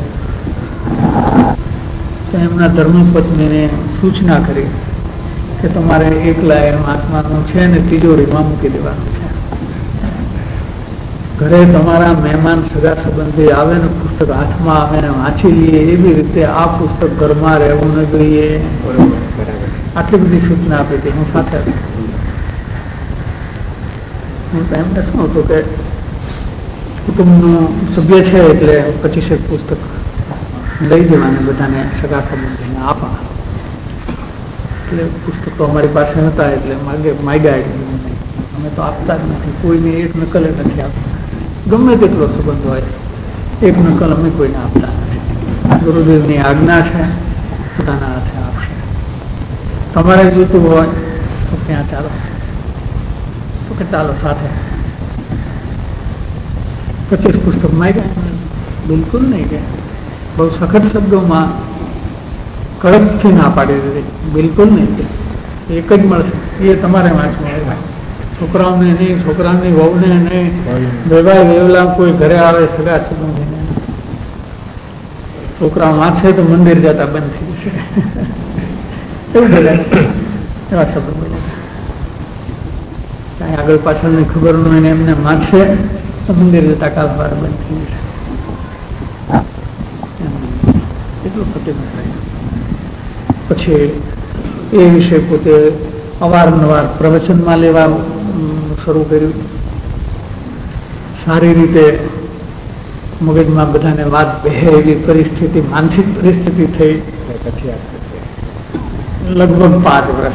તો એમના ધર્મપત્નીને સૂચના કરી કે તમારે એકલા એ વાંચવાનું છે ને તિજોરીમાં મૂકી દેવાનું છે. ઘરે તમારા મહેમાન સગા સંબંધી આવે ને પુસ્તક હાથમાં આવે ને વાંચી લઈએ એવી રીતે આ પુસ્તક ઘરમાં રહેવું ન જોઈએ. આટલી બધી સૂચના આપી હતી. હું સાથે એમને શું હતું કે કુટુંબનું સભ્ય છે એટલે પચીસેક પુસ્તક લઈ જવાને બધાને સગા સંબંધીને આપવા. એટલે પુસ્તક તો અમારી પાસે હતા એટલે માગે માગ્યા અમે તો આપતા જ નથી, કોઈને એક નકલ નથી આપતા. ગમે તેટલો સંબંધ હોય એક નકલ અમે કોઈને આપતા નથી. ગુરુદેવની આજ્ઞા છે, પોતાના હાથે આપશે. તમારે જોતું હોય તો ત્યાં ચાલો, તો કે ચાલો સાથે. પચીસ પુસ્તક માગ્યા, બિલકુલ નહીં કે બહુ સખત શબ્દોમાં કડકથી ના પાડી દીધી, બિલકુલ નહીં કે એક જ મળશે એ તમારે વાંચવું. છોકરાઓને નહીં, છોકરાની વહુને નહીં, વેવાય વેવલા કોઈ ઘરે આવે સગા સંબંધીને, છોકરા વાંચે તો મંદિર જતા બંધ થઈ જશે એવું બધા એવા શબ્દો બોલ્યા. કાંઈ આગળ પાછળની ખબર ન હોય એમને વાંચશે તો મંદિર જતા કાલ સવારે બંધ થઈ જશે. એટલું પ્રતિબંધ થાય. પછી એ વિશે પોતે અવારનવાર પ્રવચનમાં લેવા શરૂ કર્યું. સારી રીતે મગજમાં બધાને વાત બેહે એવી પરિસ્થિતિ, માનસિક પરિસ્થિતિ થઈ. લગભગ પાંચ વર્ષ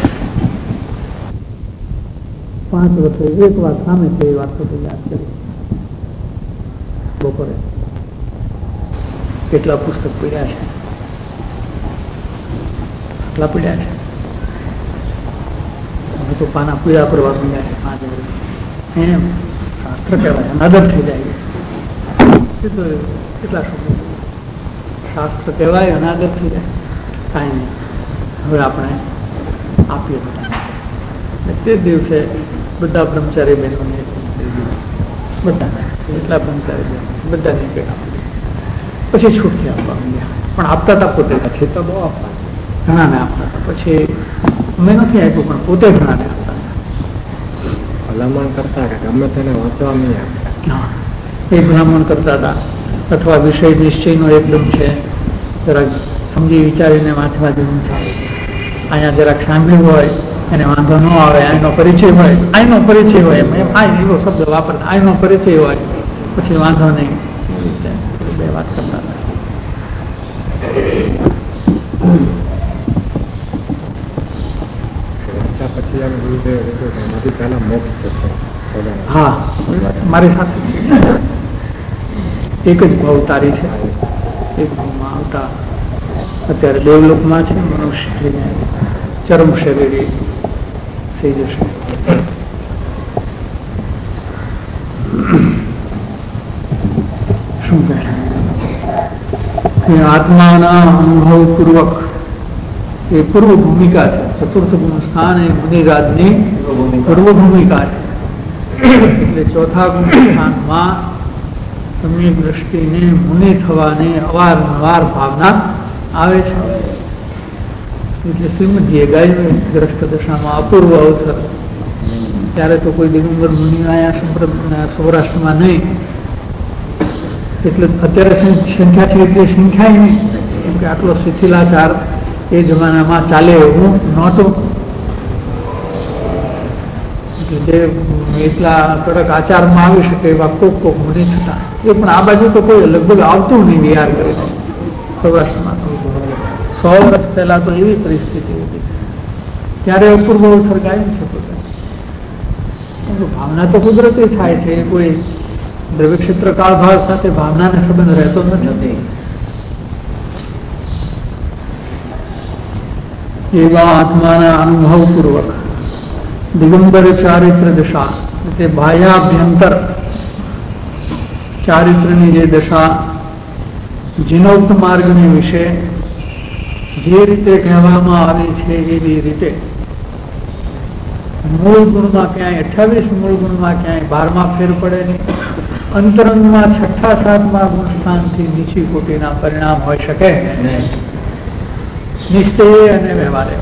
પાંચ વર્ષે એક વાત સામે થઈ, વાત તો યાદ કરી. બપોરે કેટલા પુસ્તક પીડ્યા છે, કેટલા પીડ્યા છે, હવે તો પાના પીડા કરવા પીડ્યા છે પાંચ વર્ષ. એમ શાસ્ત્ર કહેવાય, અનાદર થઈ જાય. કેટલા શબ્દો શાસ્ત્ર કહેવાય, અનાદર થઈ જાય. કાંઈ નહીં, હવે આપણે આપીએ બધા. તે દિવસે બધા બ્રહ્મચારી બહેનોને બધાને એટલા બ્રહ્મચારી બહેનો બધાને ભેટ આપી. પછી છૂટથી આપવા માંડ્યા, પણ આપતા હતા પોતે. પછી તો બહુ આપતા, ઘણાને આપતા હતા. પછી અમે નથી આપ્યું પણ પોતે ઘણાને આપતા હતા. ભલામણ કરતા કે ગમે તેને વાંચવા નહીં આપતા. હા, એ ભલામણ કરતા હતા. અથવા વિષય નિશ્ચયનો એકદમ છે, જરાક સમજી વિચારીને વાંચવા જેવું છે. અહીંયા જરાક સાંભળ્યું હોય એને વાંધો ન આવે, આનો પરિચય હોય, આનો પરિચય હોય એમ એમ આ એવો શબ્દ વાપરતા, આનો પરિચય હોય પછી વાંધો નહીં. બે વાત કરતા હતા. હા, મારી સાથે એક જ ભાવ તારી છે. એક ભાવમાં આવતા અત્યારે દેવલોકમાં છે, મનુષ્ય થઈને ચરમ શરીરી થઈ જશે. શું કહે છે કે આત્માના અનુભવ પૂર્વક એ પૂર્વ ભૂમિકા છે. ચતુર્થ ગુણ સ્થાન એ મુનિરાજની પૂર્વ ભૂમિકા છે. એટલે ચોથા ગુણ સ્થાનમાં સમ્યક દ્રષ્ટિને મુનિ થવાની અવારનવાર ભાવના આવે છે. એટલે શ્રીમદજીએ ગાયું ગ્રસ્ત દશામાં અપૂર્વ અવસર, ત્યારે તો કોઈ દિગંબર મુનિ આયા સંપ્રદાય સૌરાષ્ટ્રમાં નહીં, એટલે અત્યારે સંખ્યા છે એટલી સંખ્યા નહીં, કેમ કે આટલો શિથિલાચાર એ જમાનામાં ચાલે એવું નહોતું. જે એટલા કડક આચારમાં આવી શકે એવા કોક કોક મુનિ થતા, એ પણ આ બાજુ તો કોઈ લગભગ આવતું નહીં વિહાર કરીને સૌરાષ્ટ્રમાં. સો વર્ષ પહેલા તો એવી પરિસ્થિતિ હતી, ત્યારે અપૂર્વ અવસર ગાયું છે. ભાવના તો કુદરતી થાય છે, કોઈ દ્રવ્ય ક્ષેત્ર કાળભાવ સાથે ભાવનાને સંબંધ રહેતો નથી. એવા આત્માના અનુભવ પૂર્વક દિગંબર ચારિત્ર દશા એટલે બાહ્યાભ્યંતર ચારિત્રની જે દશા જીનોક્ત માર્ગની વિશે જે રીતે કહેવામાં આવી છે એવી રીતે મૂળ ગુણમાં ક્યાંય અઠ્યાવીસ મૂળ ગુણમાં ક્યાંય બારમાં ફેર પડે નહીં. અંતરંગમાં છઠ્ઠા સાતમા ગુણ સ્થાનથી નીચી કોટીના પરિણામ હોઈ શકે નિશ્ચય અને વ્યવહારે.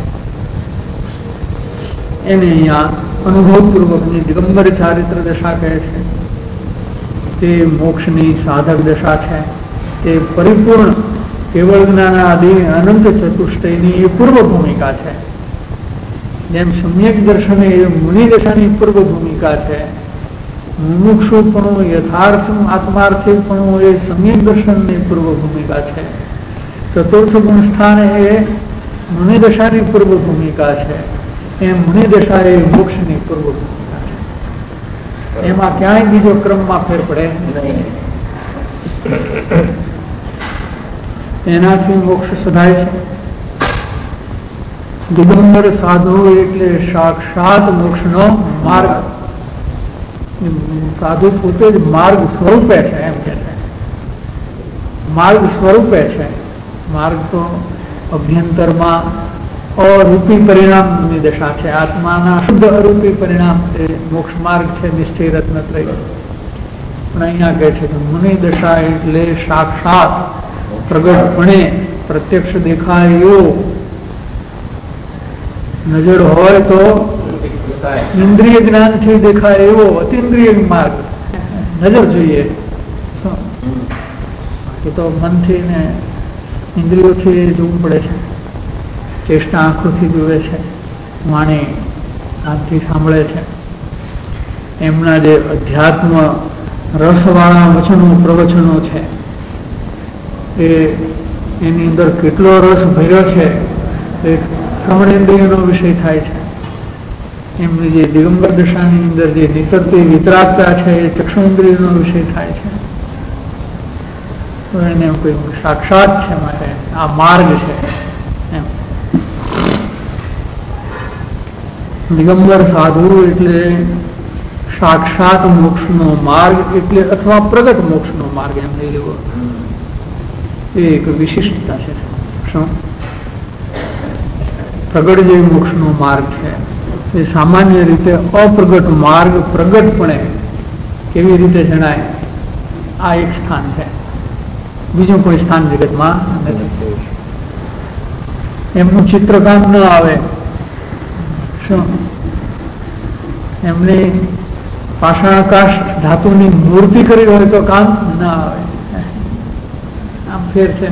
એને અહીંયા અનુભવપૂર્વકની દિગંબર ચારિત્ર દશા કહે છે. તે મોક્ષની સાધક દશા છે. તે પરિપૂર્ણ કેવળ જ્ઞાન આદિ અનંત ચતુષ્ટયની એ પૂર્વ ભૂમિકા છે. જેમ સમ્યક દર્શન એ મુનિ દશાની પૂર્વ ભૂમિકા છે, મુમુક્ષુપણું યથાર્થ આત્માર્થીપણું એ સમ્યક દર્શનની પૂર્વ ભૂમિકા છે. ચતુર્થ ગુણ સ્થાન એ મુનિ દશાની પૂર્વ ભૂમિકા છે. એમ મુનિ દશા એ મોક્ષની પૂર્વ ભૂમિકા છે. એમાં ક્યાંય બીજો ક્રમમાં ફેર પડે નહીં. એનાથી મોક્ષ સધાય છે. દિગંબર સાધુ એટલે સાક્ષાત મોક્ષનો માર્ગ. સાધુ પોતે જ માર્ગ સ્વરૂપે છે, એમ કે છે માર્ગ સ્વરૂપે છે. માર્ગ તો અભ્યંતરમાં અરૂપી પરિણામની દશા છે. આત્માના શુદ્ધ અરૂપી પરિણામ એ મોક્ષ માર્ગ છે, નિશ્ચય રત્નત્રય. પણ અહીંયા કહે છે કે મુનિ દશા એટલે સાક્ષાત પ્રગટપણે પ્રત્યક્ષ દેખાય એવો, નજર હોય તો ઇન્દ્રિય જ્ઞાનથી દેખાય એવો અતિન્દ્રિય માર્ગ. નજર જોઈએ એ તો મનથી ને ઇન્દ્રિયોથી જોવું પડે છે. ચેષ્ટા આંખોથી જુએ છે, વાણી હાથથી સાંભળે છે. એમના જે અધ્યાત્મ રસવાળા વચનો પ્રવચનો છે એ એની અંદર કેટલો રસ ભર્યો છે એ શ્રવણેન્દ્રિયનો વિષય થાય છે. એમની જે દિગંબર દશાની અંદર જે નિતરતી વિતરાગતા છે એ ચક્ષુન્દ્રિયનો વિષય થાય છે. તો એને કોઈ સાક્ષાત છે, માટે આ માર્ગ છે. એમ દિગંબર સાધુ એટલે સાક્ષાત મોક્ષનો માર્ગ, એટલે અથવા પ્રગટ મોક્ષનો માર્ગ એમ લઈ લેવો. એ એક વિશિષ્ટતા છે. શું પ્રગટ જે મોક્ષનો માર્ગ છે એ સામાન્ય રીતે અપ્રગટ માર્ગ પ્રગટપણે કેવી રીતે જણાય, આ એક સ્થાન છે. બીજું કોઈ સ્થાન જગતમાં નથી. એમનું ચિત્રકામ ન આવે. શું એમને પાષાણકાષ્ઠ ધાતુની મૂર્તિ કરી હોય તો કામ ના આવે. આમ ફેર છે,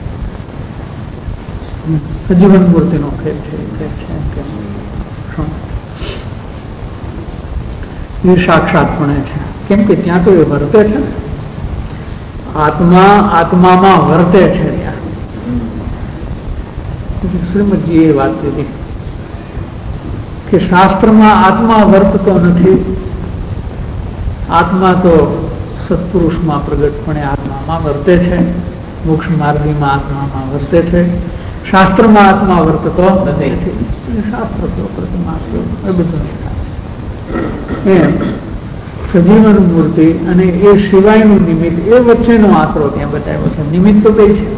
સજીવન મૂર્તિનો ફેર છે. ફેર છે એમ કે એ સાક્ષાતપણે છે. કેમ કે ત્યાં તો એ વર્તે છે ને, આત્મા આત્મામાં વર્તે છે. ત્યાં શ્રીમદજીએ વાત કીધી કે શાસ્ત્રમાં આત્મા વર્તતો નથી. આત્મા તો સત્પુરુષમાં પ્રગટપણે આત્મામાં વર્તે છે, મોક્ષ માર્ગીમાં આત્મામાં વર્તે છે. શાસ્ત્રમાં આત્મા વર્તતો નથી. શાસ્ત્ર એ બધું એમ સજીવન મૂર્તિ અને એ સિવાયનું નિમિત્ત, એ વચ્ચેનો આંકડો ત્યાં બતાવ્યો છે. નિમિત્ત તો બે છે,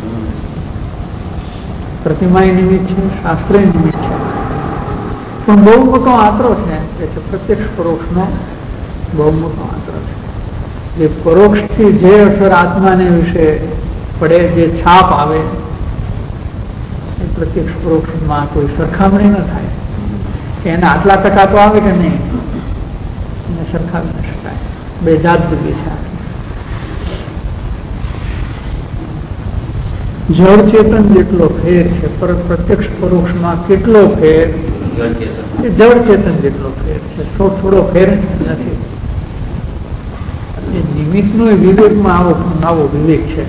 પ્રતિમાય નિમિત્ત છે, શાસ્ત્રીય નિમિત્ત છે, પણ બહુ મોટો આંકડો છે એ છે પ્રત્યક્ષ પરોક્ષનો બહુ મોટો આંકડો છે. જે પરોક્ષથી જે અસર આત્માને વિશે પડે, જે છાપ આવે, એ પ્રત્યક્ષ પરોક્ષમાં કોઈ સરખામણી ન થાય કે એના આટલા ટકા તો આવે કે નહીં, એને સરખાવી ન શકાય. બે જાત જુદી છે. જળ ચેતન જેટલો ફેર છે, પર પ્રત્યક્ષ પરોક્ષમાં કેટલો ફેર? એ જળ ચેતન જેટલો ફેર છે, સો થોડો ફેર નથી. એ નિમિત્તનો વિવેકમાં આવો આવો વિવેક છે.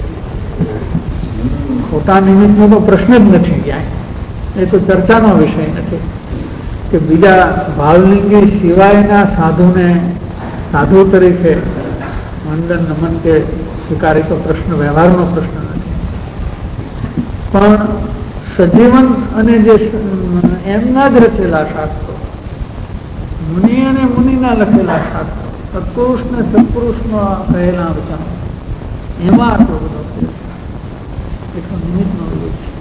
ખોટા નિમિત્તનો તો પ્રશ્ન જ નથી ક્યાંય. એ તો ચર્ચાનો વિષય નથી કે બીજા ભાવલિંગી સિવાયના સાધુને સાધુ તરીકે વંદન નમન કે સ્વીકારી તો પ્રશ્ન, વ્યવહારનો પ્રશ્ન નથી. પણ સજીવન અને જે એમના જ રચેલા શાસ્ત્રો, મુનિ અને મુનિના લખેલા શાસ્ત્રો, સત્પુરુષ ને સત્પુરુષમાં કહેલા વચનો, એમાં આટલો બધો ફેર છે. એટલો નિમિત્તનો વિવેક છે.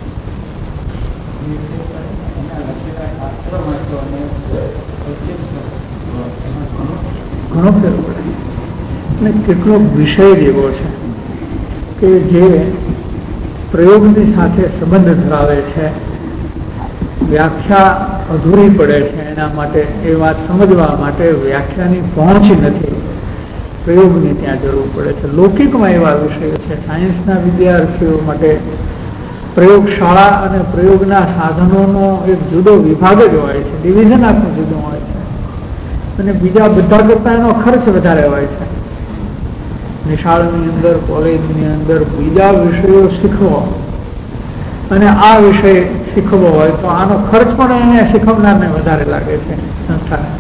ઘણો ફેર પડે. અને કેટલોક વિષય એવો છે કે જે પ્રયોગની સાથે સંબંધ ધરાવે છે, વ્યાખ્યા અધૂરી પડે છે. એના માટે એ વાત સમજવા માટે વ્યાખ્યાની પહોંચ નથી, પ્રયોગની ત્યાં જરૂર પડે છે. લૌકિકમાં એવા વિષયો છે. સાયન્સના વિદ્યાર્થીઓ માટે પ્રયોગશાળા અને પ્રયોગના સાધનોનો એક જુદો વિભાગ જ હોય છે, ડિવિઝન આખું જુદું હોય છે. અને બીજા બધા કરતા એનો ખર્ચ વધારે હોય છે. નિશાળની અંદર, કોલેજની અંદર બીજા વિષયો શીખવો અને આ વિષય શીખવો હોય તો આનો ખર્ચ પણ એને શીખવનારને વધારે લાગે છે, સંસ્થાને.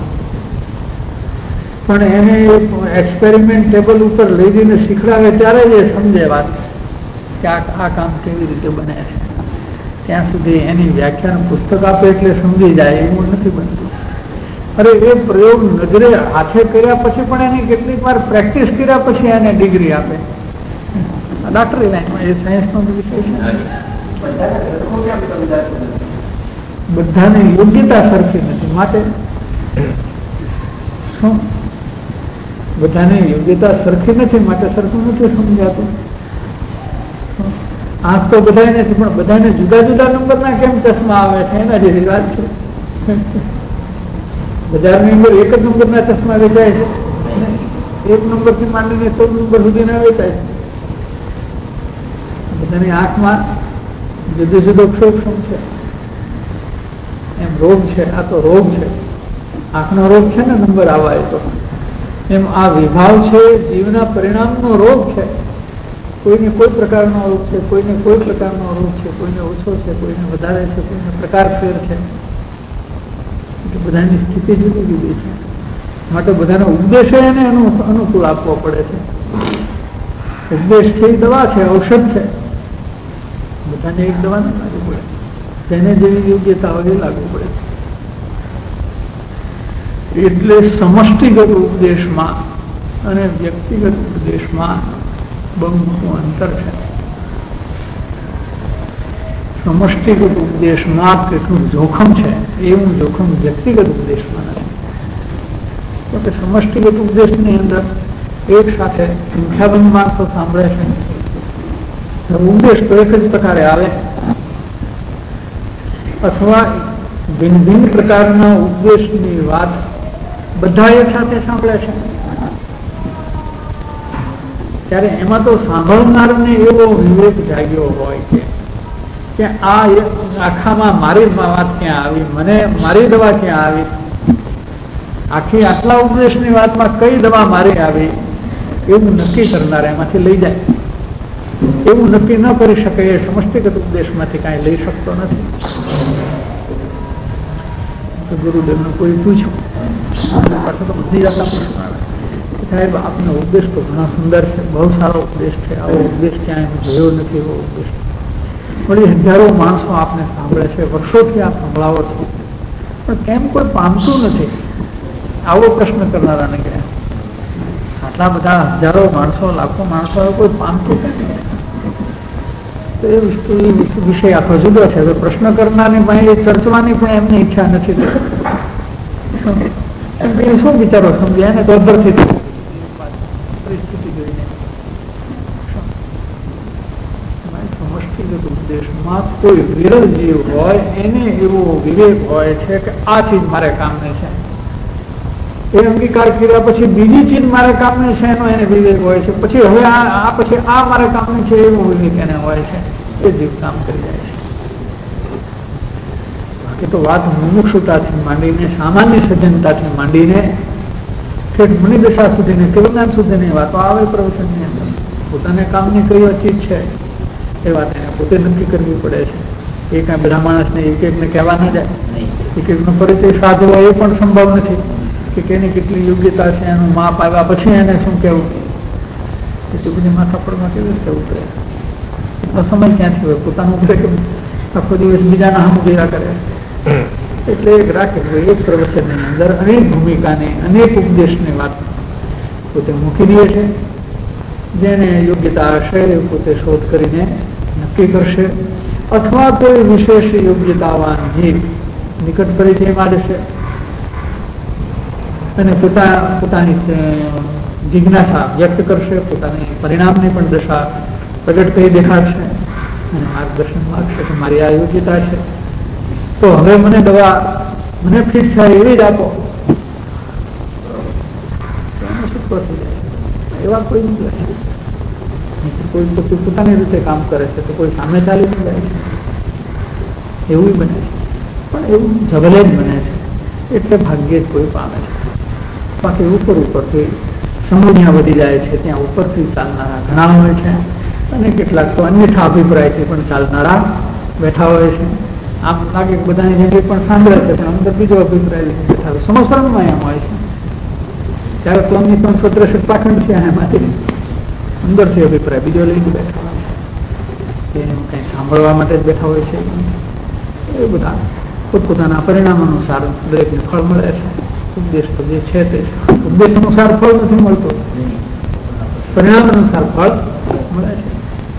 પણ એને એક્સપેરિમેન્ટ ટેબલ ઉપર લઈ જઈને શીખડાવે ત્યારે જ એ સમજે વાત કે આ કામ કેવી રીતે બને છે. ત્યાં સુધી એની વ્યાખ્યાન પુસ્તક આપે એટલે સમજી જાય એવું નથી બનતું. અરે એ પ્રયોગ નજરે હાથે કર્યા પછી પણ એની કેટલીક વાર પ્રેક્ટિસ કર્યા પછી એને ડિગ્રી આપે. ડોક્ટરી લાઈનમાં એ સાયન્સનો વિષય છે. બધાની યોગ્યતા સરખી નથી, માટે શું બધાની યોગ્યતા સરખી નથી માટે સરખું નથી સમજાતું. આંખ તો બધાને છે, પણ બધાને જુદા જુદા નંબરના કેમ ચશ્મા આવે છે એના જેવી વાત છે. બજારની અંદર એક જ નંબરના ચશ્મા વેચાય છે, એક નંબર થી માંડીને ચૌદ નંબર સુધીના વેચાય છે. બધાની આંખમાં જુદો જુદો ક્ષોભ છે, એમ રોગ છે. આ તો રોગ છે, આંખનો રોગ છે ને નંબર આવાય તો. એમ આ વિભાવ છે, જીવના પરિણામનો રોગ છે. કોઈને કોઈ પ્રકારનો રોગ છે, કોઈને કોઈ પ્રકારનો રોગ છે, કોઈને ઓછો છે, કોઈને વધારે છે, કોઈને પ્રકાર ફેર છે. બધાની સ્થિતિ જુદી જુદી છે. માટે બધાનો ઉપદેશ એને અનુકૂળ આપવો પડે છે. ઉપદેશ છે એ દવા છે, ઔષધ છે. બધાને એક દવા ન લાગુ પડે, તેને જેવી યોગ્યતા હોય એ લાગુ પડે છે. એટલે સમષ્ટિગત ઉપદેશમાં અને વ્યક્તિગત ઉપદેશમાં બહુ મોટું અંતર છે. સમષ્ટિગત ઉપદેશમાં કેટલું જોખમ છે એવું જોખમ વ્યક્તિગત ઉપદેશમાં નથી. કે સમષ્ટિગત ઉપદેશની અંદર એક સાથે સંખ્યાબંધ માણસો સાંભળે છે. ઉપદેશ તો એક જ પ્રકારે આવે, અથવા ભિન્ન ભિન્ન પ્રકારના ઉપદેશની વાત બધા એક સાથે સાંભળે છે. ત્યારે એમાં તો સાંભળનારને એવો વિવેક જાગ્યો હોય કે કે આ આખામાં મારી વાત ક્યાં આવી, મને મારી દવા ક્યાં આવી, આખી આટલા ઉપદેશની વાતમાં કઈ દવા મારી આવી, એવું નક્કી કરનાર એમાંથી લઈ જાય. એવું નક્કી ન કરી શકે એ સમષ્ટિગત ઉપદેશમાંથી કાંઈ લઈ શકતો નથી. તો ગુરુદેવને કોઈ પૂછ્યું, આપણી પાસે તો બધી જાતના પ્રશ્નો આવે, સાહેબ આપનો ઉપદેશ તો ઘણા સુંદર છે, બહુ સારો ઉપદેશ છે, આવો ઉપદેશ ક્યાંય જોયો નથી, એવો ઉપદેશ. વળી હજારો માણસો આપને સાંભળે છે, વર્ષોથી આપ સંભળાવો છો, પણ કેમ કોઈ પામતું નથી? આવો પ્રશ્ન કરનારાને ગયા. આટલા બધા હજારો માણસો લાખો માણસો કોઈ પામતું ક્યાં? તો એ વસ્તુ એ વિષય આખો જુદો છે. હવે પ્રશ્ન કરનારની પાસે ચર્ચવાની પણ એમને ઈચ્છા નથી થતી. શું વિચારો સમજ્યા ને તો અધરથી પરિસ્થિતિ જોઈને સમષ્ટિગત ઉપદેશમાં કોઈ વિરલ જીવ હોય એને એવો વિવેક હોય છે કે આ ચીજ મારે કામની છે. એ અંગીકાર કર્યા પછી બીજી ચીજ મારે કામની છે એનો એને વિવેક હોય છે. પછી હવે આ પછી આ મારે કામની છે એવો વિવેક એને હોય છે. એ જીવ કામ કરી જાય છે. બાકી તો વાત મુમુક્ષુતાથી માંડીને સામાન્ય સજ્જનતાથી માંડીને ઠેઠ મુનિદશા સુધીને કેવજ્ઞાન સુધીની વાતો આવે પ્રવચનની અંદર. પોતાને કામની કઈ ચીજ છે એ વાત એને પોતે નક્કી કરવી પડે છે. એ કાંઈ બધા માણસને એક એકને કહેવા ના જાય. એક એકનો પરિચય સાધવો એ પણ સંભવ નથી કે કેની કેટલી યોગ્યતા છે એનું માપ આવ્યા પછી એને શું કહેવું. એટલી બધી માથાપડમાં કેવી રીતે ઉતરે? એટલો સમય ક્યાંથી હોય? પોતાનું ઉતરે કે આખો દિવસ બીજાના હમ જોયા કરે. એટલે એક રાખે એક પ્રવચનની અંદર અનેક ભૂમિકાની અનેક ઉપદેશની વાત પોતે મૂકી દે છે. જેને યોગ્યતા હશે એ પોતે શોધ કરીને નક્કી કરશે, અથવા કોઈ વિશેષ યોગ્યતાવાન જીવ નિકટ પરિચયમાં જશે અને પોતા પોતાની જિજ્ઞાસા વ્યક્ત કરશે, પોતાની પરિણામની પણ દશા પ્રગટ કરી દેખાડશે અને માર્ગદર્શન માગશે કે મારી આ યોગ્યતા છે તો હવે મને દવા મને ફિટ થાય એવી જ આપો. એનો છૂટકો થઈ જાય. એવા કોઈ નીકળે છે. કોઈ પોતે પોતાની રીતે કામ કરે છે તો કોઈ સામે ચાલી ન જાય છે. એવું બને છે. પણ એવું જગલે જ બને છે. એટલે ભાગ્યે જ કોઈ પામે છે. બાકી ઉપર ઉપરથી સમૂહ વધી જાય છે ત્યાં ઉપરથી ચાલનારા ઘણા હોય છે અને કેટલાક તો અન્યથા અભિપ્રાયથી પણ ચાલનારા બેઠા હોય છે. આમ લાગે કે બધાની જેવી પણ સાંભળે છે પણ અંદર બીજો અભિપ્રાય લઈને બેઠા હોય. સમસરણમાં એમ હોય છે. ત્યારે તો અમની પણ સ્વતંત્ર પાખંડ છે એમાંથી અંદરથી અભિપ્રાય બીજો લઈને બેઠા હોય છે. એમ કંઈ સાંભળવા માટે જ બેઠા હોય છે. એ બધા પોતપોતાના પરિણામ અનુસાર દરેકને ફળ મળે છે. ઉપદેશ તો જે છે તે છે. ઉપદેશ અનુસાર ફળ નથી મળતું, પરિણામ અનુસાર ફળ મળે છે.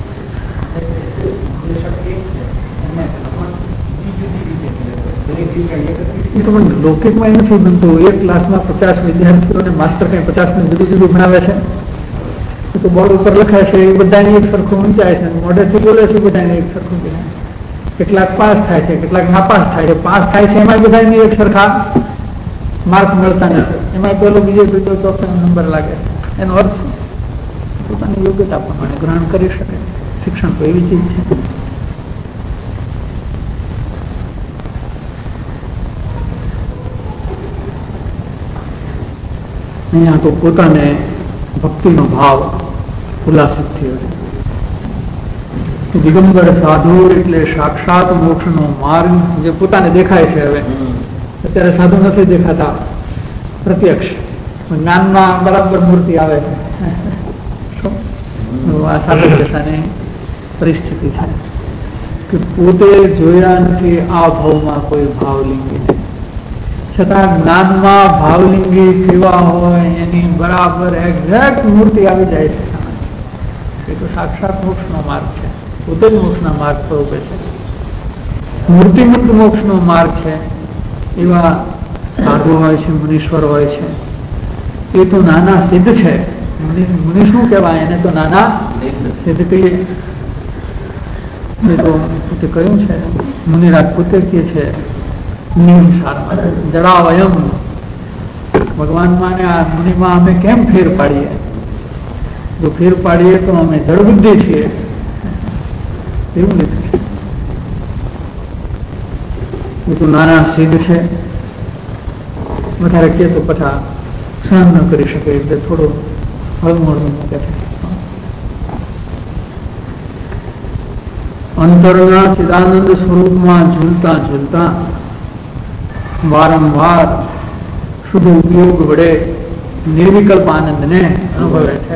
એ તો પણ લૌકિકમાં નથી બનતું. એક ક્લાસમાં પચાસ વિદ્યાર્થીઓને માસ્ટર કઈ પચાસ ને જુદું જુદું ભણાવે છે. એ તો બોર્ડ ઉપર લખાય છે એ બધાને એક સરખું ઊંચાય છે, મોઢેથી બોલે છે બધાને એક સરખું બોલે. કેટલાક પાસ થાય છે, કેટલાક નાપાસ થાય છે. પાસ થાય છે એમાં બધાને એક સરખા માર્ક મળતા નથી. એમાં પેલો બીજો ત્રીજો ચોથો નંબર લાગે. એનો અર્થ પોતાની યોગ્યતા પ્રમાણે ગ્રહણ કરી શકે. શિક્ષણ તો એવી ચીજ છે. અહીંયા તો પોતાને ભક્તિનો ભાવ ઉલ્લાસિત થયો છે. દિગંબર સાધુ એટલે સાક્ષાત મોક્ષનો માર્ગ જે પોતાને દેખાય છે. હવે અત્યારે સાધુ નથી દેખાતા, પ્રત્યક્ષ જ્ઞાનમાં બરાબર મૂર્તિ આવે છે. આ સાધુ દશાની પરિસ્થિતિ છે કે પોતે જોયા નથી આ ભાવમાં કોઈ ભાવલિંગી નહીં, છતાં જ્ઞાનમાં ભાવલિંગી કેવા હોય એની બરાબર એક્ઝેક્ટ મૂર્તિ આવી જાય છે સામે. એ તો સાક્ષાત મોક્ષનો માર્ગ છે. પોતે જ મોક્ષના માર્ગ પર ઉભે છે. મૂર્તિમંત મોક્ષનો માર્ગ છે. એવા સાધુ હોય છે, મુનીશ્વર હોય છે. એ તો નાના સિદ્ધ છે. મુનિ શું કહેવાય? એને તો નાના સિદ્ધ કહીએ. એ તો પોતે કહ્યું છે, મુનિરાજ પોતે કહે છે જડાવયમ ભગવાનમાં ને આ મુનિમાં અમે કેમ ફેર પાડીએ? જો ફેર પાડીએ તો અમે જડ બુદ્ધિ છીએ. એવું લીધું છે. એ તો નાના સિદ્ધ છે. વધારે કે તો પછી સહન ન કરી શકે એટલે થોડું હળમળવું મૂકે છે. અંતરના ચિદાનંદ સ્વરૂપમાં ઝૂલતા ઝૂલતા વારંવાર શુદ્ધ ઉપયોગ વડે નિર્વિકલ્પ આનંદને અનુભવે છે.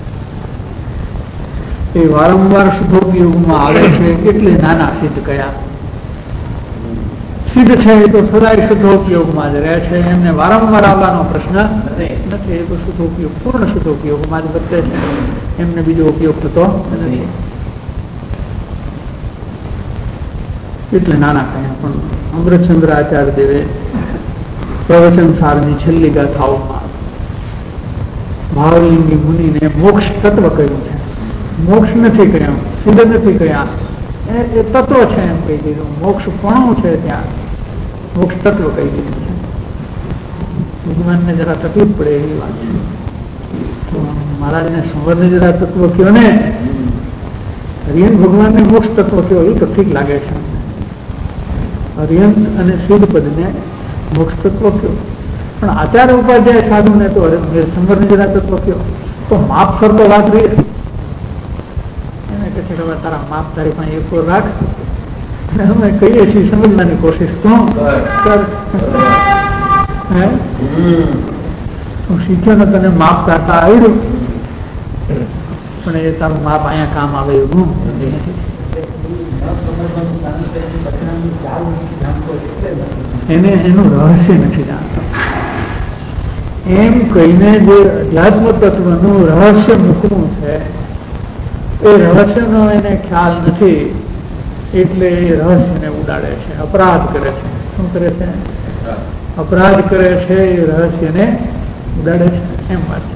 એ વારંવાર શુદ્ધોપયોગમાં આવે છે એટલે નાના સિદ્ધ કયા. સિદ્ધ છે એ તો સદાય શુદ્ધ ઉપયોગમાં જ રહે છે, એમને વારંવાર આવવાનો પ્રશ્ન નથી. એ તો શુદ્ધ ઉપયોગ, પૂર્ણ શુદ્ધ ઉપયોગમાં જ વર્તે છે, એમને બીજો ઉપયોગ થતો નથી. એટલે નાના કયા પણ અમૃતચંદ્ર આચાર્ય દેવે પ્રવચન સારની છેલ્લી ગાથાઓમાં ભાવલિંગી મુનિને મોક્ષ તત્વ કહ્યું છે. મોક્ષ નથી કહ્યું, સિદ્ધ નથી કહ્યા, એ તત્વ છે એમ કહી દીધું. મોક્ષ પણ છે ત્યાં, મોક્ષ તત્વ કહી દીધું છે. ભગવાનને જરા તકલીફ પડે એવી વાત છે. તો મહારાજને સંવર્ણ જરા તત્વ કયો ને, હરિયન ભગવાનને મોક્ષ તત્વ કયો એ તો ઠીક લાગે છે. હરિયંત અને સિદ્ધ પદને મોક્ષ તત્વ કયો, પણ આચાર્ય ઉપાધ્યાય સાધુને તો સંવર્ણ જરા તત્વ કયો, તો માપ ફરતો વાત રહી. એને કહે છે કે હવે તારા માપ તારી પાસે એક રાખ, અને અમે કહીએ છીએ સમજવાની કોશિશ તો કર. હે હું શીખ્યો ને તને માપ કાઢતા આવડ્યું, પણ એ તારું માપ અહીંયા કામ આવે એવું નથી. એને એનું રહસ્ય નથી જાણતો. એમ કહીને જે અધ્યાત્મ તત્વનું રહસ્ય મૂકવું છે એ રહસ્યનો એને ખ્યાલ નથી, એટલે એ રહસ્યને ઉડાડે છે, અપરાધ કરે છે. શું કરે છે? અપરાધ કરે છે, એ રહસ્યને ઉડાડે છે, એમ વાત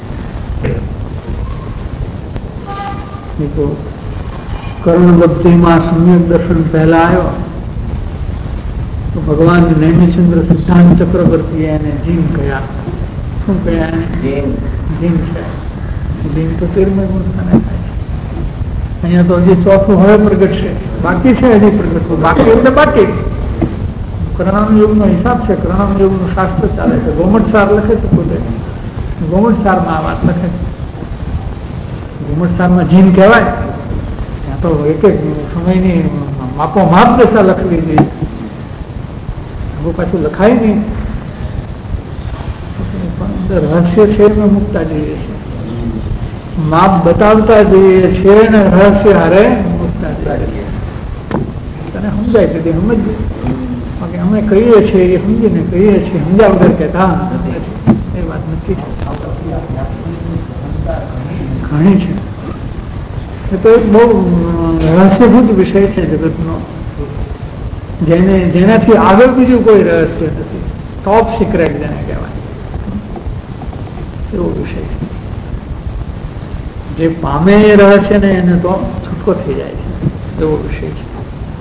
છે. કર્ણબદ્ધીમાં સમ્યક દર્શન પહેલા આવ્યો તો ભગવાન નૈમિચંદ્ર સિદ્ધાંત ચક્રવર્તી એને જીન કહ્યા. શું કહ્યા એને? જીન છે. જીન તો તેરમે ગુણ સ્થાને થાય છે. અહીંયા તો હજી ચોથું હવે પ્રગટ છે, બાકી છે હજી પ્રગટ, બાકી એટલે બાકી. કર્ણામ યુગનો હિસાબ છે, કર્ણામ યુગનું શાસ્ત્ર ચાલે છે. ગોમટસાર લખે છે પોતે, ગોમટસારમાં આ વાત લખે છે. ગોમટસારમાં જીન કહેવાય, ત્યાં તો એક એક સમયની માપો માપ દશા લખવી જોઈએ, પાછું લખાય નહીં. પણ રહસ્ય છે એમાં મૂકતા જઈએ છીએ, માપ બતાવતા જઈએ છીએ ને રહસ્ય હારે મૂકતા જઈએ છીએ. તને સમજાય કે સમજ, બાકી અમે કહીએ છીએ એ સમજીને કહીએ છીએ, સમજ્યા વગર કહેતા નથી. એ વાત નક્કી છે, ઘણી છે. એ તો એક બહુ રહસ્યભૂત વિષય છે જગતનો, જેને જેનાથી આગળ બીજું કોઈ રહસ્ય નથી. ટોપ સિક્રેટ જેને કહેવાય એવો વિષય છે. જે પામે એ રહસ્ય ને એને તો છૂટકો થઈ જાય છે, એવો વિષય છે.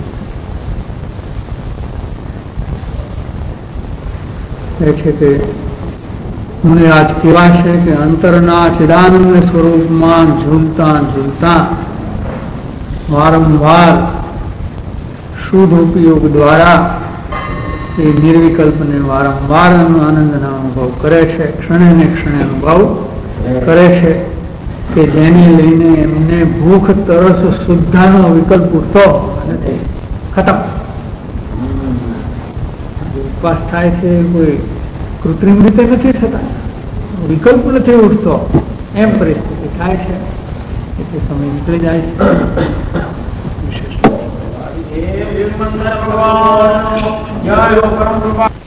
એ છે કે મને આજ કેવા છે કે અંતરના ચિદાનંદ સ્વરૂપમાં ઝૂલતા ઝૂલતા વારંવાર શુદ્ધ ઉપયોગ દ્વારા એ નિર્વિકલ્પને વારંવાર આનંદના અનુભવ કરે છે, ક્ષણે ને ક્ષણે અનુભવ કરે છે, કે જેને લઈને એમને ભૂખ તરસ શુદ્ધાનો વિકલ્પ ઉઠતો નથી. ખતમ. ઉપવાસ થાય છે કોઈ કૃત્રિમ રીતે નથી થતા, વિકલ્પ નથી ઉઠતો, એમ પરિસ્થિતિ થાય છે. એટલે સમય નીકળી જાય છે. વિશેષ